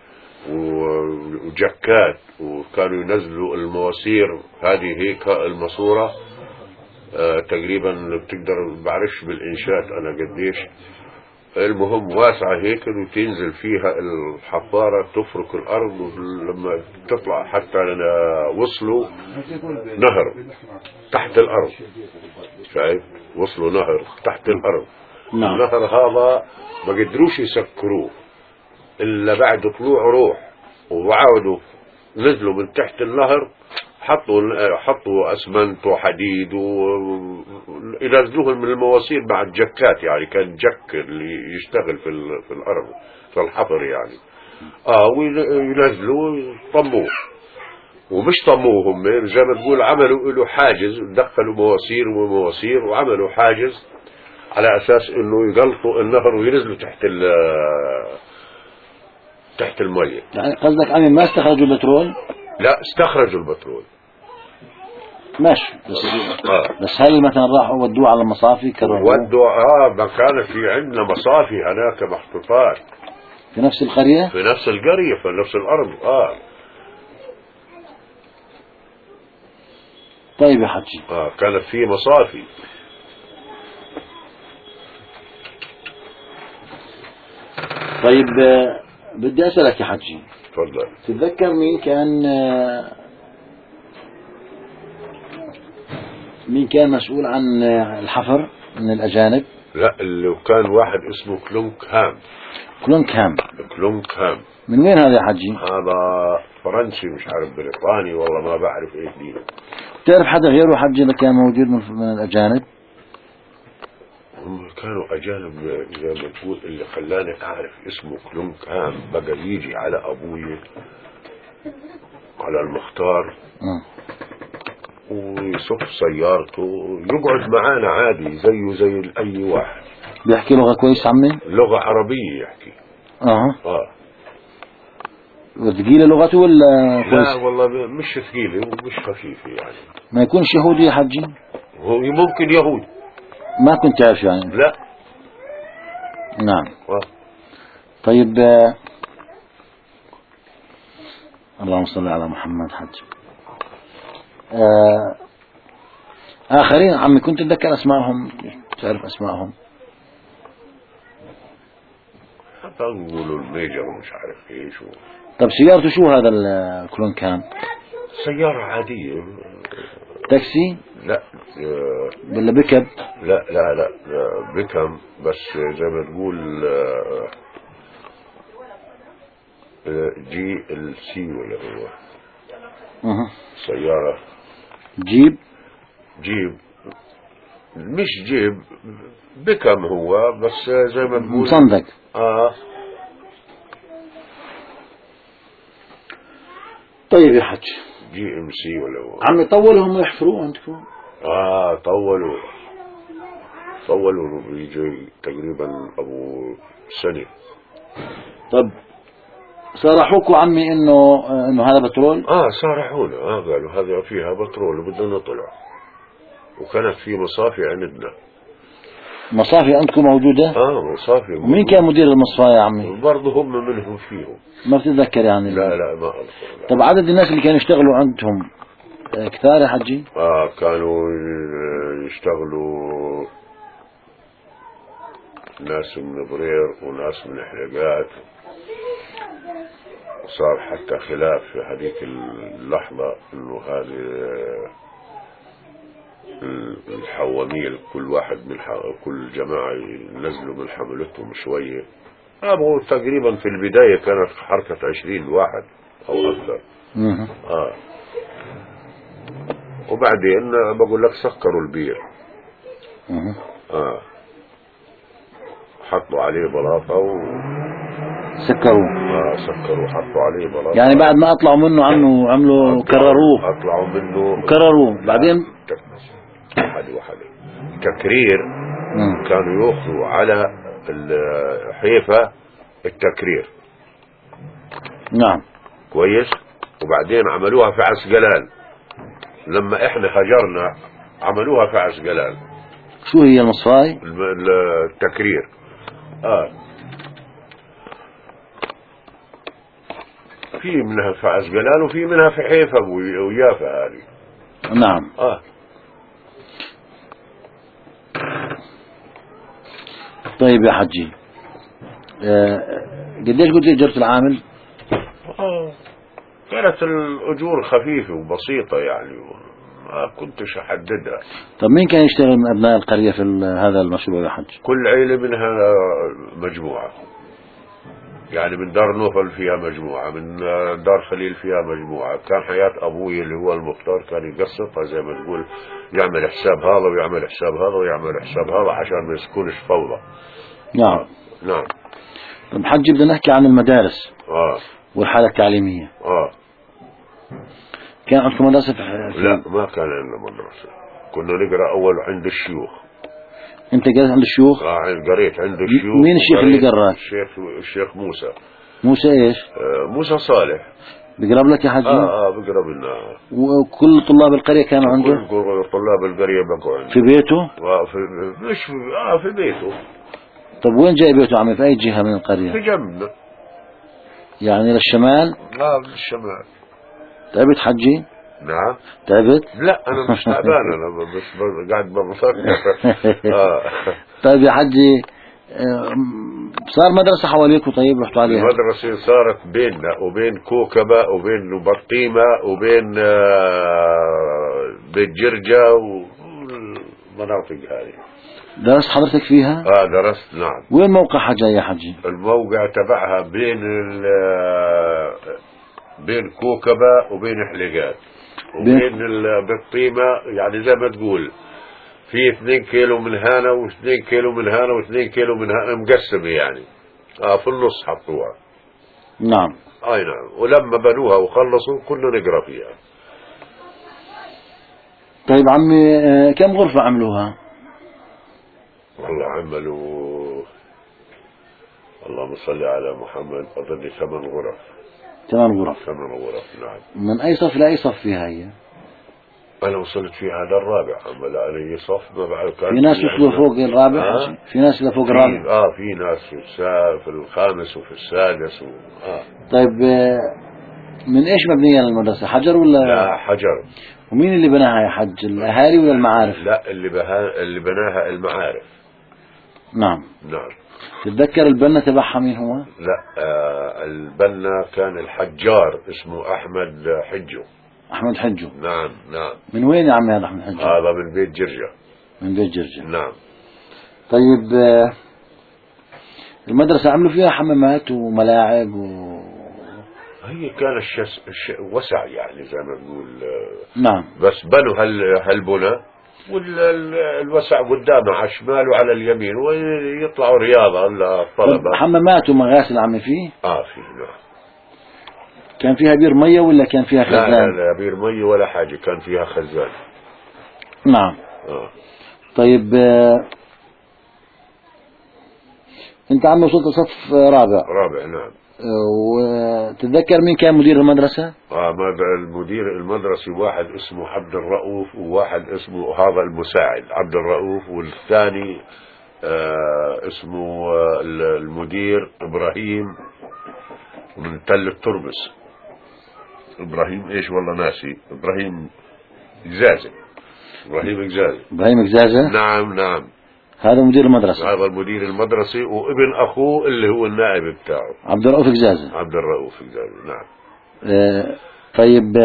وجكات، وكانوا ينزلوا المواسير هذه هيك الماسورة تقريبا بتقدر بعرفش بالإنشاء أنا قديش، المهم واسعة هيك، وتنزل فيها الحفارة تفرك الأرض، ولما تطلع حتى وصلوا نهر تحت الأرض، شايف وصلوا نهر تحت الأرض. النهر هذا ما قدروش يسكروه إلا بعد طلوع روح، وعاودوا نزلوا من تحت النهر، حطوا أسمنت وحديد وينزلوهم من المواسير مع الجكات، يعني كان جك اللي يشتغل في الأرض في الحفر يعني. وينزلوا طموه، ومش طموه هم زي ما تقول عملوا له حاجز، دخلوا مواسير ومواسير وعملوا حاجز على أساس إنه يغلطوا النهر وينزلوا تحت المية. يعني قصدك عمي ما استخرجوا البترول؟ لا استخرجوا البترول ماشي، بس هل مثلا راحوا ودوه على المصافي كرروه؟ ودوا ما كان في عندنا مصافي هناك محطوطات في نفس القرية؟ في نفس القرية في نفس الأرض. طيب يا حجي. كانت في مصافي. طيب بدي أسألك يا حجي. تفضل. تتذكر مين كان مسؤول عن الحفر من الأجانب؟ لا اللي كان واحد اسمه كلونكهام. كلونكهام من وين هذا يا حجي؟ هذا فرنسي مش عارف بريطاني والله ما بعرف ايش دي. تعرف حدا غيره حجي اللي كان موجود من الأجانب؟ هم كانوا أجانب زي ما تقول، اللي خلاني أعرف اسمه كلونكهام بقى يجي على أبوي على المختار ويصف سيارته، يقعد معانا عادي زيه زي أي واحد. بيحكي لغة كويس عمي؟ لغة عربية يحكي. ثقيلة لغته ولا كويس؟ لا والله مش ثقيلة ومش خفيفة يعني. ما يكونش يهودي يا حجي؟ هو ممكن يهودي. ما كنت عارف يعني. لا. نعم. طيب اللهم صل على محمد. حج آخرين عمي كنت تتذكر أسمائهم؟ تعرف أسمائهم؟ حتى نقولوا الميجر ومش عارف ايش طب سيارته شو هذا الكلونكهام؟ سيارة عادية. تاكسي؟ لا. ولا بيكب؟ لا بيكم، بس زي ما تقول GLC ولا هو سيارة جيب مش جيب بيكم هو، بس زي ما تقول مصندق. طيب يا حج، GMC ولا عمي طولهم يحفروا عندكم؟ طولوا يجي تقريبا أبو سنة. طب صرحوكوا عمي انه هذا بترول؟ صارحونا، قالوا هذا فيها بترول وبدنا نطلع، وكانت في مصافي عندنا. مصافي عندكم موجودة؟ مصافي. ومين كان مدير المصفاة يا عمي؟ برضه هم منهم فيهم. ما بتتذكر يعني؟ لا ما أذكر. طب عدد الناس اللي كانوا يشتغلوا عندهم كثار يا حجي؟ كانوا يشتغلوا ناس من برير وناس من حلقات، وصار حتى خلاف في هذيك اللحظة انه هذه الحواميل كل واحد من كل جماعة ينزلوا من حملتهم شوية. تقريبا في البداية كانت حركة 20 واحد او اكثر. وبعدين بقول لك سكروا البير. حطوا عليه بلاطة سكروا. سكروا حطوا عليه بلاطة. يعني بعد ما اطلعوا منه عملوا كرروه. اطلعوا منه كرروه بعدين واحد تكرير. كانوا ياخذوا على الحيفا التكرير. نعم. كويس. وبعدين عملوها في عسقلان. لما احنا هجرنا عملوها في عسقلان. شو هي المصفاي؟ التكرير. في منها في عسقلان وفي منها في حيفا ويافا هذه. نعم. طيب يا حجي، قديش قلت لي اجرة العامل؟ كانت الأجور خفيفة وبسيطة يعني، ما كنتش أحددها. طب مين كان يشتغل من أبناء القرية في هذا المشروع يا حج؟ كل عيلة منها مجموعة، يعني من دار نوفل فيها مجموعة، من دار خليل فيها مجموعة. كان حياة أبوي اللي هو المختار كان يقسطها زي ما تقول، يعمل حساب هذا ويعمل حساب هذا ويعمل حساب هذا عشان ما يكونش فوضى. نعم. نعم. طب حجي بدنا نحكي عن المدارس والحالة التعليمية. كان عندكم مدرسة لا ما كان عندنا مدرسة، كنا نقرأ أول عند الشيوخ. أنت قريت عند الشيوخ؟ قريت عند الشيوخ. مين الشيخ اللي قراك؟ الشيخ موسى. موسى إيش؟ موسى صالح. بيقرب لك يا حجي؟ بيقرب لنا. وكل طلاب القرية كانوا عنده؟ كل طلاب القرية بقوا عنده. في بيته؟ مش في بيته. طب وين جاي بيته عمي؟ في أي جهة من القرية؟ في جنبنا. يعني للشمال؟ بالشمال. تعبت حجي؟ نعم. تعبت؟ لا أنا مش تعبان، أنا بس قاعد بفكر. طيب يا حجي، صار مدرسة حواليكوا طيب رحتوا عليها؟ المدرسة صارت بيننا وبين كوكبة وبين بطيمة وبين بيت جرجة والمناطق هذه. درست حضرتك فيها؟ درست. نعم. وين موقع حجة يا حجي؟ الموقع تبعها بين كوكبة وبين حلقات وبين البطيمة، يعني زي ما تقول في 2 كيلو من هنا و2 كيلو من هنا و2 كيلو من هنا، مقسمة يعني. في النص حطوها. نعم. اي نعم. ولما بنوها وخلصوا كنا نقرا فيها. طيب عمي، كم غرفة عملوها؟ والله عملوا، اللهم صل على محمد، أظن 8 غرف. 8 غرف. 8 غرف. نعم. من أي صف لأي صف فيها هي؟ أنا وصلت في هذا الرابع، أما لا أي صف ما بعد. في ناس يوصلوا فوق الرابع؟ في ناس إلى فوق الرابع؟ في ناس في الخامس وفي السادس طيب من إيش مبنية المدرسة؟ حجر ولا؟ لا حجر. ومين اللي بناها يا حج؟ الأهالي ولا المعارف؟ لا اللي بناها المعارف. نعم. نعم. تتذكر البنا تبعها مين هو؟ لا البنا كان الحجار اسمه أحمد حجو. أحمد حجو. نعم. نعم. من وين يا عمي هذا أحمد حجو؟ هذا من بيت جرجة. من بيت جرجة. نعم. طيب المدرسة عملوا فيها حمامات وملاعب هي كان وسع يعني زي ما نقول. نعم. بس بنوا هالبنى والوسع قدامه على الشمال وعلى اليمين، ويطلعوا رياضة للطلبة. حمامات ومغاسل عمي فيه؟ فيه. نعم. كان فيها بير مية ولا كان فيها لا لا خزان؟ لا بير مي ولا حاجة، كان فيها خزان. نعم. طيب أنت عم وصلت صف رابع. رابع نعم. وتتذكر مين كان مدير المدرسة؟ المدير المدرسي واحد اسمه عبد الرؤوف، وواحد اسمه هذا المساعد عبد الرؤوف، والثاني اسمه المدير إبراهيم من تل التربس. إبراهيم إيش والله ناسي، إبراهيم جزازة. إبراهيم جزازة. إبراهيم جزازة. نعم نعم. هذا مدير المدرسة. هذا المدير المدرسي، وابن أخوه اللي هو النائب بتاعه عبد الرؤوف جزازة. عبد الرؤوف جزازة نعم. طيب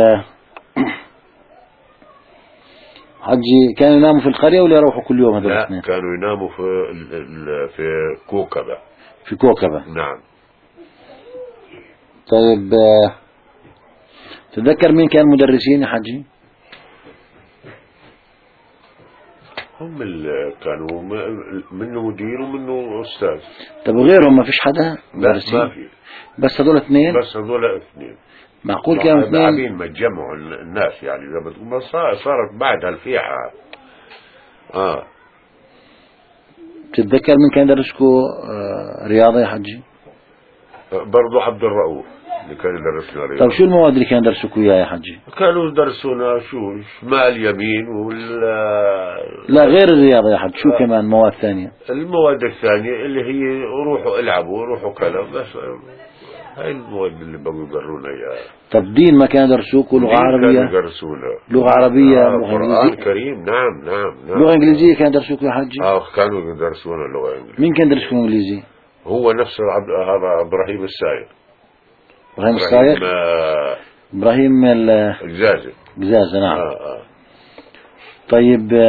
حجي كانوا يناموا في القرية ولا يروحوا كل يوم هذول الاثنين؟ لا كانوا يناموا في كوكبة. في كوكبة. نعم. طيب تتذكر مين كان مدرسين يا حجي؟ هم اللي كانوا منه مدير ومنه أستاذ. طب وغيرهم ما فيش حدا مدرسين؟ ما في، بس هذول اثنين. بس هذول اثنين. معقول كانوا اثنين؟ بعدين ما تجمعوا الناس يعني، صارت بعدها الفيحة. تتذكر مين كان يدرسكوا رياضة يا حجي؟ برضو عبد الرؤوف اللي كان يدرسنا رياضة. طيب شو المواد اللي كان يدرسوكوا اياها يا حجي؟ كانوا يدرسونا شو شمال يمين لا غير الرياضة يا حجي، شو كمان مواد ثانية؟ المواد الثانية اللي هي روحوا العبوا روحوا كذا، بس هاي المواد اللي بقوا يقرونا اياها. طب دين ما كان يدرسوكوا لغة عربية؟ كانوا يدرسونا لغة عربية، لغة قرآن انجليزية. كريم. نعم نعم نعم. لغة انجليزية كان يدرسوكوا يا حجي؟ كانوا يدرسونا لغة انجليزية. مين كان يدرسكم انجليزي؟ هو نفسه هذا ابراهيم السايق. ابراهيم السايق. ابراهيم الجزازة. جزازة نعم. طيب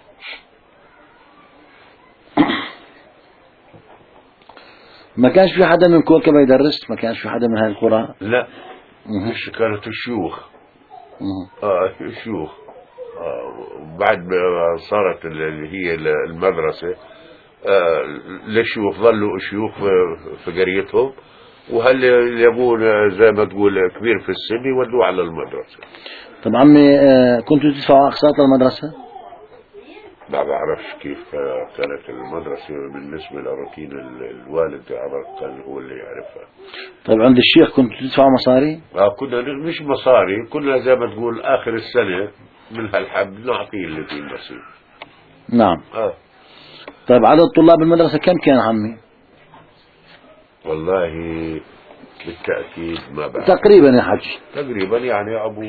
ما كانش في حدا من كوكبة يدرس؟ ما كانش في حدا من هاي القرى؟ لا مش كانت الشيوخ. الشيوخ. بعد ما صارت اللي هي المدرسة للشيوخ، ظلوا شيوخ في قريتهم، وهل يبون زي ما تقول كبير في السن يودوه على المدرسة. طب عمي كنتوا تدفعوا أقساط للمدرسة؟ ما بعرفش كيف كانت المدرسة بالنسبة لروتين الوالد، كان هو اللي يعرفها. طيب عند الشيخ كنتوا تدفعوا مصاري؟ كنا مش مصاري، كنا زي ما تقول آخر السنة من هالحب نعطيه اللي فيه النصيب. نعم. طيب عدد طلاب المدرسة كم كان عمي؟ والله بالتأكيد ما بعرف. تقريبا يا حج. تقريبا يعني أبو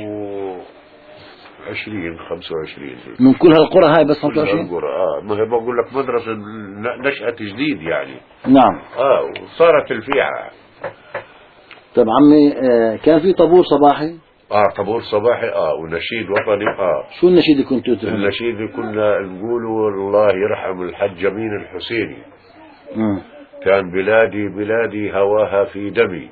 20 25 من كل هالقرى هاي بس 25؟ القرى ما هي بقول لك مدرسة نشأت جديد يعني. نعم. وصارت الفيعة. طيب عمي كان في طابور صباحي؟ طابور صباحي ونشيد وطني. شو النشيد اللي كنتوا تقولوا؟ النشيد اللي كنا نقوله الله يرحم الحج أمين الحسيني. كان بلادي بلادي هواها في دمي،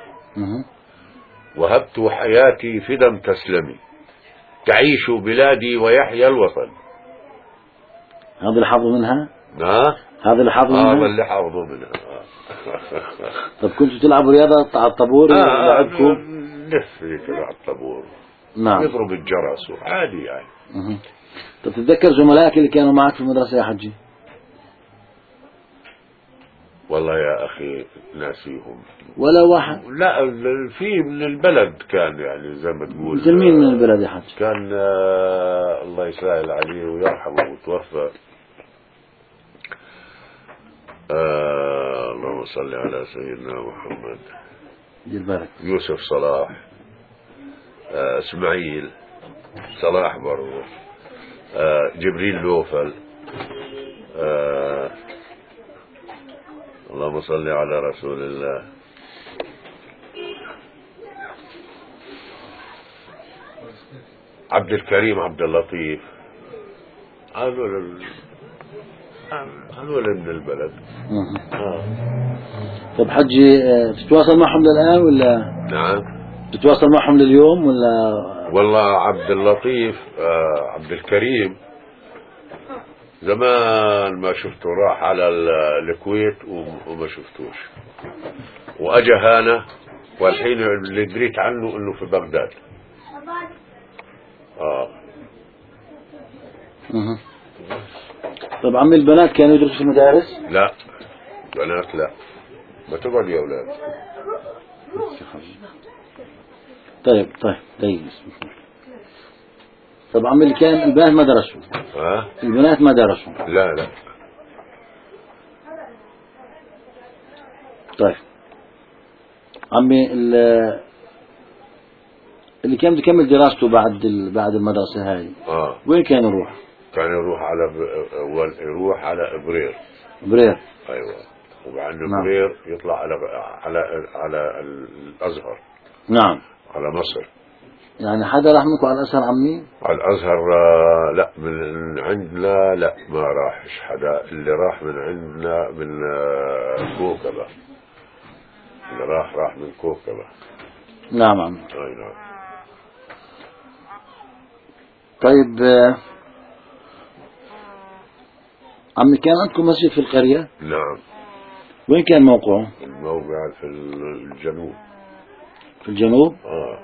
وهبت حياتي فدم تسلمي، تعيش بلادي ويحيى الوطن. هذا اللي حافظوا منها؟ هذا اللي حافظوا منها؟ هذا اللي حافظوا منها. طب كنتوا تلعبوا رياضة على الطابور؟ نلف على الطابور. نعم. يضرب الجرس عادي يعني. طب تتذكر زملائك اللي كانوا معك في المدرسة يا حجي؟ والله يا أخي ناسيهم. ولا واحد؟ لا في من البلد كان يعني زي ما تقول. مثل مين من البلد يا حج؟ كان الله يسهل عليه ويرحمه وتوفى. اللهم صل على سيدنا محمد. يوسف صلاح، اسماعيل صلاح برضه، جبريل لوفل، اللهم صل على رسول الله، عبد الكريم عبد اللطيف. هذول من البلد. طب حجي تتواصل معهم للآن ولا؟ نعم. تتواصل معهم لليوم ولا؟ والله عبد اللطيف عبد الكريم زمان ما شفته، راح على الكويت وما شفتوش، وأجا هنا والحين اللي دريت عنه انه في بغداد. طب عمي البنات كانوا يدرسوا في المدارس؟ لا بنات لا، ما تقعد يا اولاد. طيب طب عمي اللي كان البنات ما درسوا؟ البنات ما درسوا؟ لا. طيب عمي اللي كان بيكمل دراسته بعد المدرسة هاي وين كان يروح؟ كان يروح على برير. ايوه، وبعد برير يطلع على الازهر. نعم. على مصر. يعني حدا راح منكم على الازهر عمي؟ على الازهر لا، من عندنا لا ما راحش حدا. اللي راح من عندنا من كوكبة. اللي راح من كوكبة. نعم عمي. اي نعم. طيب عمي كان عندكم مسجد في القرية؟ نعم. وين كان موقعه؟ الموقع في الجنوب. في الجنوب؟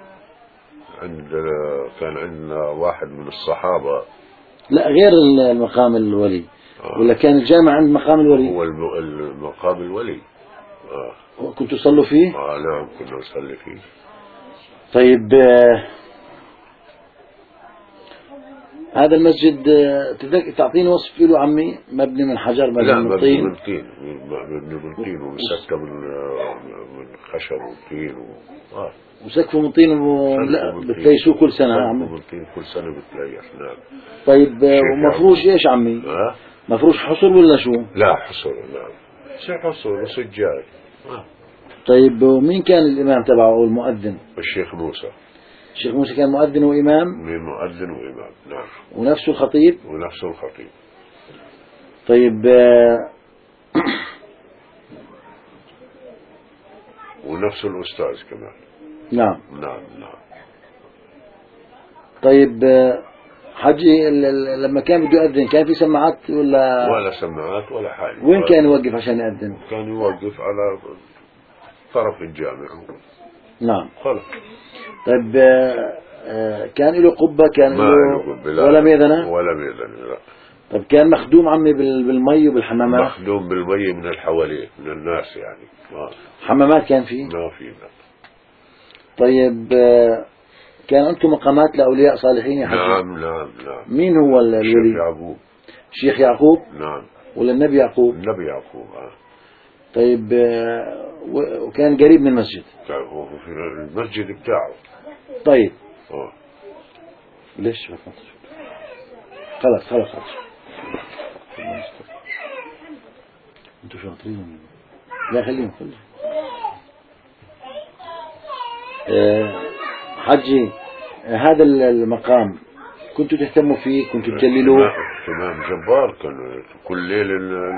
كان عندنا واحد من الصحابة. لا غير المقام الولي. ولا كان الجامع عند مقام الولي؟ هو المقام الولي. كنتوا تصلوا فيه؟ نعم كنا نصلي فيه. طيب هذا المسجد تعطيني وصف له عمي؟ مبني من حجر، مبني من طين؟ مبني من طين ومسكة من خشب وطين وسقفه من طين بتليسوه كل سنة عمي؟ من طين كل سنة بتليس. نعم. طيب ومفروش ايش عمي؟ مفروش حصر ولا شو؟ لا حصر. نعم حصر وسجاد. طيب ومين كان الإمام تبعه أو المؤذن؟ الشيخ موسى. الشيخ موسى كان مؤذن وإمام؟ مؤذن وإمام. نعم. ونفسه الخطيب؟ ونفسه الخطيب. طيب ونفسه الأستاذ كمان. نعم. نعم. طيب حجي لما كان بده يؤذن كان في سماعات ولا سماعات ولا حاجة؟ وين كان يوقف عشان يؤذن؟ كان يوقف على طرف الجامع. نعم. خلص. طيب كان له قبة؟ كان له ولا ميذنة؟ ولا ميذنة لا. طيب كان مخدوم عمي بالمي وبالحمامات؟ مخدوم بالمي من الحواليه من الناس يعني. حمامات كان فيه؟ ما في لا. طيب كان عندكم مقامات لأولياء صالحين يا حجي؟ نعم. مين هو الولي؟ الشيخ يعقوب. الشيخ يعقوب؟ نعم. ولا النبي يعقوب؟ النبي يعقوب. طيب وكان قريب من المسجد؟ كان هو في المسجد بتاعه. طيب ليش خلاص انتوا شاطرين. لا خليهم حجي هذا المقام كنتوا تهتموا فيه؟ كنتوا تجللوه؟ اهتمام جبار. كان كل ليلة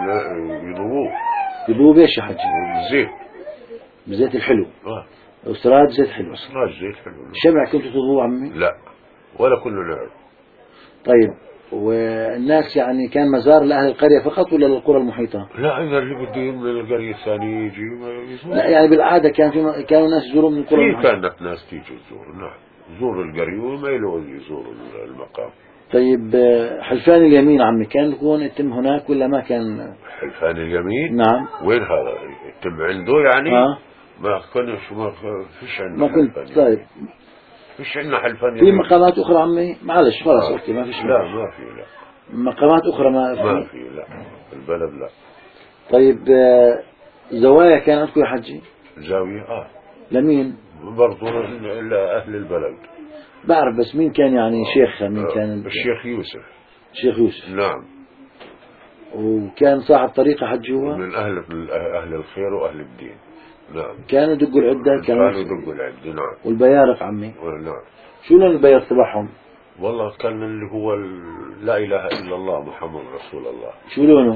يضووا بإيش يا حجي؟ بزيت الحلو. وسراج زيت حلو. شمع كنتوا تضووا عمي؟ لا ولا كله نعم. طيب والناس يعني كان مزار لأهل القرية فقط ولا للقرى المحيطة؟ لا إذا اللي بده من القرية الثانية يجي لا يعني بالعادة كانوا ناس يزورون من القرى المحيطة؟ كانت ناس تيجي تزور. نعم يزور القرية وما يزوروا المقام. طيب حلفان اليمين عمي كان يكون يتم هناك ولا ما كان؟ حلفان اليمين؟ نعم. وين هذا يتم عنده يعني؟ ما كناش ما فيش عندنا. ما كنت. طيب فيش عندنا حلفان في مقامات أخرى عمي؟ معلش خلاص أوكي ما فيش. لا ما في. لا مقامات أخرى ما في. لا البلد لا. طيب زوايا كان عندكم يا حجي؟ زاوية لمين؟ برضو لأهل البلد. بعرف بس مين كان يعني شيخ؟ مين كان؟ الشيخ يوسف. الشيخ يوسف. نعم. وكان صاحب طريقة حجي هو؟ من أهل الخير وأهل الدين. نعم. كانوا يدقوا العدة؟ كانوا يدقوا العدة. نعم. والبيارق عمي؟ نعم. شو لون البيارق تبعهم؟ والله كان اللي هو لا إله إلا الله محمد رسول الله. شو لونه؟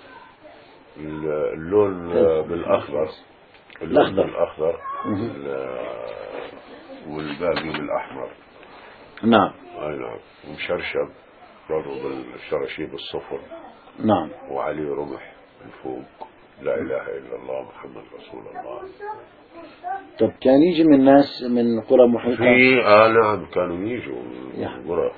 اللون بالأخضر. بالأخضر والباقي بالأحمر. نعم. أي نعم. ومشرشب برضو بالشراشيب الصفر. نعم. وعليه رمح من فوق. لا إله إلا الله محمد رسول الله. طب كان يجي من ناس من قرى محيطة؟ نعم كانوا يجوا من قرى،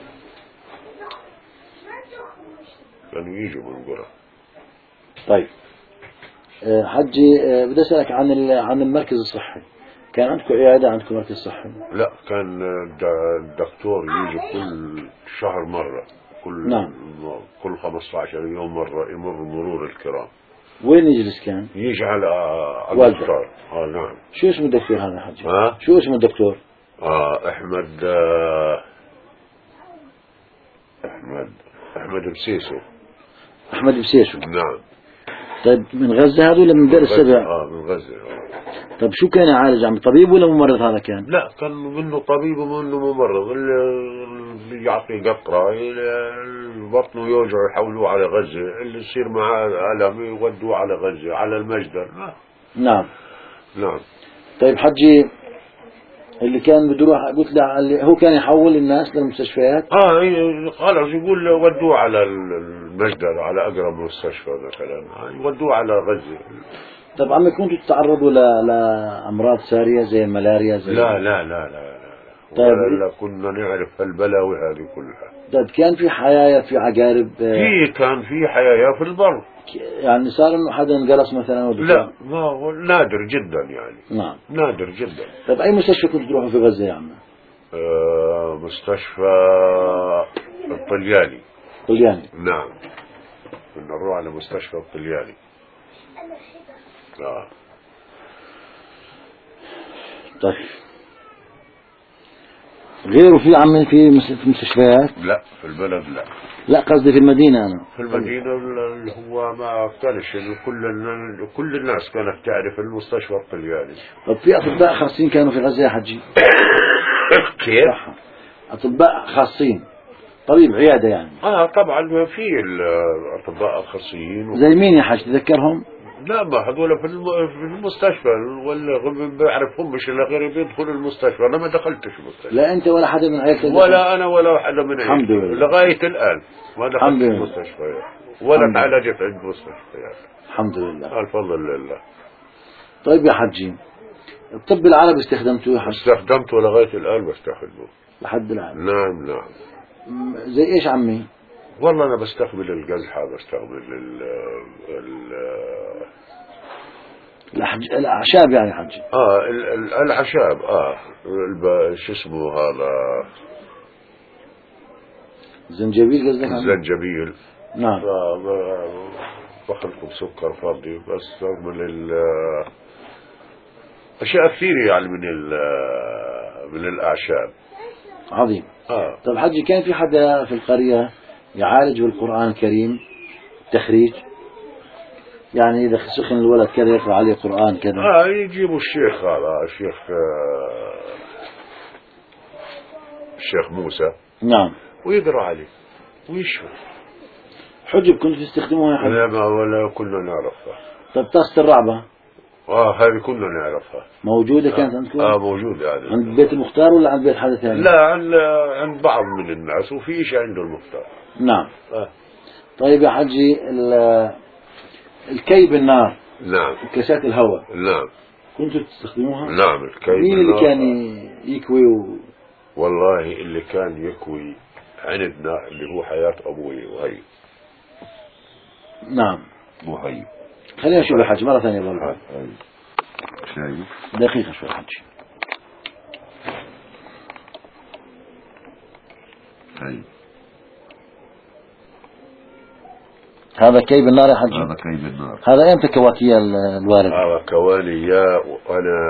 كانوا يجوا من قرى. طيب حجي بدي أسألك عن المركز الصحي، كان عندكم عيادة، عندكم مركز صحي؟ لا، كان الدكتور يجي كل شهر مرة، نعم. كل 15 يوم مرة يمر مرور الكرام. وين يجلس كان؟ يجي على والدك. نعم. شو اسم الدكتور هذا حجي؟ شو اسم الدكتور؟ أحمد بسيسو. أحمد بسيسو. نعم. طيب من غزة هذا ولا من بئر السبع؟ من غزة. طيب شو كان يعالج؟ عم طبيب ولا ممرض هذا كان؟ لا، كان منه طبيب ومنه ممرض. اللي يعطي قطرة بطنه يوجع يحولوه على غزة، اللي يصير معاه ألم يودوه على غزة على المجدر. نعم. نعم. طيب حجي اللي كان بده يروح، قلت له اللي هو كان يحول الناس للمستشفيات؟ خلاص يقول ودوه على المجدر، على أقرب مستشفى مثلا، يودوه على غزة. طب عمي كنتوا تتعرضوا لأمراض سارية زي الملاريا زي؟ لا لا لا لا. طيب ولا كنا نعرف البلاوي هذه كلها. طيب كان في حياة، في عقارب؟ كان في حياة في البر. يعني صار انه حدا انقرص مثلا؟ لا، ما نادر جدا يعني. نعم. نادر جدا. طيب اي مستشفى كنتوا تروحوا في غزة يا عمي؟ مستشفى الطلياني. طلياني. نعم، كنا نروح على مستشفى الطلياني. طيب غيره في عمي في مستشفيات؟ لا، في البلد لا. لا قصدي في المدينة أنا. في المدينة اللي هو ما كانش كل الناس كانت تعرف المستشفى الطلياني. طب في أطباء خاصين كانوا في غزة يا حجي؟ كيف؟ أطباء خاصين، طبيب عيادة يعني؟ طبعا في الأطباء الخاصين. زي مين يا حاج تذكرهم؟ لا، ما هذول في المستشفى، ولا بيعرفهم مش إلا غير بيدخلوا المستشفى. أنا ما دخلتش المستشفى. لا أنت ولا حدا من عيلتك؟ ولا أنا ولا حدا من عيلتي. الحمد لله. لغاية الآن ما دخلت المستشفى ولا تعالجت عند مستشفيات. الحمد لله. الفضل لله. طيب يا حجي الطب العربي استخدمته يا حج؟ استخدمته لغاية الآن بستخدمه لحد الآن؟ نعم نعم. زي إيش عمي؟ والله أنا بستقبل القزحة، بستقبل الأعشاب يعني حجي؟ الأعشاب. شو اسمه هذا؟ زنجبيل قصدك؟ الزنجبيل. نعم. بخلكم سكر فاضي، بس من أشياء كثير يعني من الأعشاب. عظيم. طب حجي كان في حدا في القرية يعالج بالقرآن الكريم تخريج؟ يعني إذا سخن الولد كذا يقرأ عليه قرآن كذا؟ يجيبوا الشيخ هذا، الشيخ موسى. نعم. ويقرأ عليه ويشفى. حجب كنت تستخدموها يا حجب؟ لا، ولا كنا نعرفها. طب طاسة الرعبة؟ هذه كنا نعرفها. موجودة كانت عندكم؟ موجودة. عند بيت المختار ولا عند بيت حدا ثاني؟ لا، عند بعض من الناس، وفي شيء عنده المختار. نعم. طيب يا حجي الكي بالنار. نعم. كاسات الهواء. نعم. كنتوا تستخدموها؟ نعم، الكي مين بالنار. اللي كان يكوي والله اللي كان يكوي عندنا اللي هو حياة أبوي وهي. نعم. وهي. خلينا نشوف الحج مرة ثانية والله. شايف؟ دقيقة شوي حج. هاي. هذا كي بالنار يا حج؟ هذا كي بالنار. هذا امتى كواكية الوارد؟ هذا كواني وأنا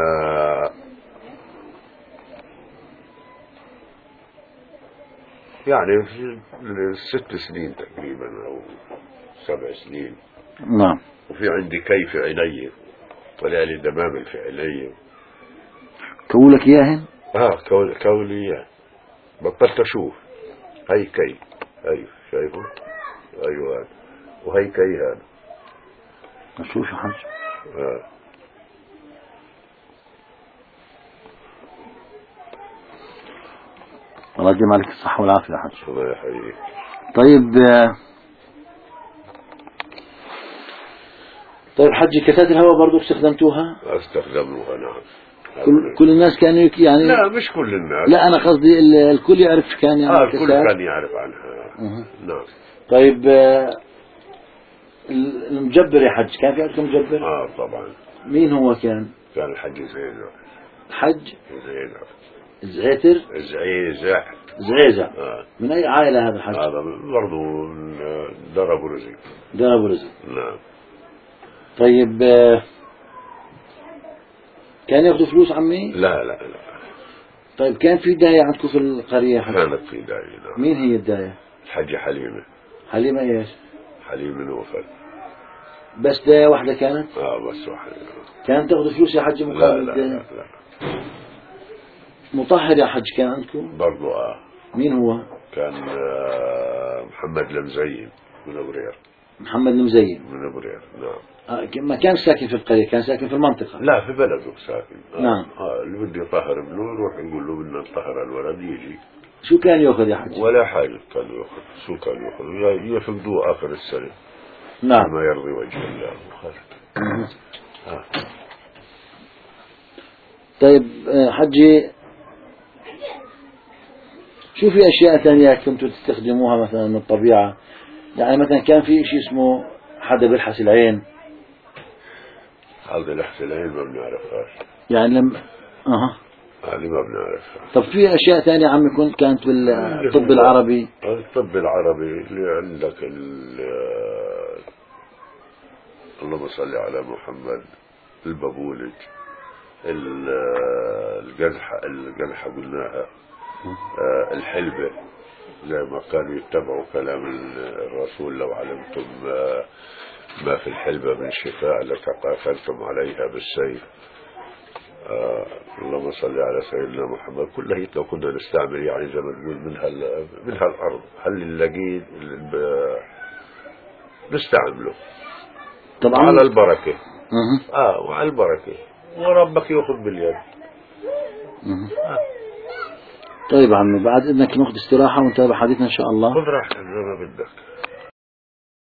يعني في 6 سنين تقريبا أو 7 سنين. نعم. وفي عندي كي في عيني، طلع لي دمامل في عيني. كولك إياهن؟ كولي إياه. بطلت أشوف. هاي كي. أيوه شايفه؟ أيوه هذا. وهي كي هذا. أشوف يا حج. الله يديم عليك الصحة والعافية يا حج. الله يحييك. طيب طيب حجي كاسات الهواء برضو استخدمتوها؟ استخدموها نعم. كل الناس كانوا يعني؟ لا مش كل الناس. لا أنا قصدي الكل يعرف كان يعني الكل كان يعرف عنها. نعم. طيب المجبر يا حج كان في عندكم مجبر؟ طبعا. مين هو كان؟ كان الحج زيزع. الحج زيزع. زعتر؟ زعيزع. من أي عائلة هذا الحج؟ هذا برضو من دار أبو رزق. دار أبو رزق. نعم. طيب كان يأخذوا فلوس عمي؟ لا. طيب كان في داية عندكم في القرية حج؟ كانت في داية. نعم. مين هي الداية؟ الحجة حليمة. حليمة ايش؟ حليمة نوفل. بس داية واحدة كانت؟ بس واحدة. كانت تأخذ فلوس يا حج مقابل؟ لا. مطهر يا حج كان عندكم؟ برضو مين هو؟ كان محمد المزين من أبرير. محمد المزين من أبرير. نعم. ما كان ساكن في القرية، كان ساكن في المنطقة؟ لا في بلده ساكن. نعم. اللي بده يطهر ابنه يروح يقول له بدنا نطهر الولد يجي. شو كان يأخذ يا حج؟ ولا حاجة كان يأخذ. شو كان يأخذ؟ يفقدوه آخر السنة. نعم. ما يرضي وجه الله. طيب حجي شو في أشياء ثانية كنتوا تستخدموها مثلا من الطبيعة؟ يعني مثلا كان في شيء اسمه حدا بيلحس العين. هذا لحس العين ما بنعرفهاش. يعني هذه ما بنعرفها. طب في أشياء ثانية عمي كانت بالطب العربي؟ الطب العربي اللي عندك اللهم صل على محمد، البابولج، القزحة قلناها، الحلبة، زي ما كانوا يتبعوا كلام الرسول: لو علمتم ما في الحلبة من شفاء لتقاتلتم عليها بالسيف. اللهم صل على سيدنا محمد. كلها لو كنا نستعمل يعني زي ما نقول من هالأرض، هل اللقيد نستعمله طبعا على البركة. وعلى البركة، وربك يأخذ باليد. طيب عمي بعد إذنك نأخذ استراحة ونتابع حديثنا إن شاء الله. خذ راحتك زي ما بدك.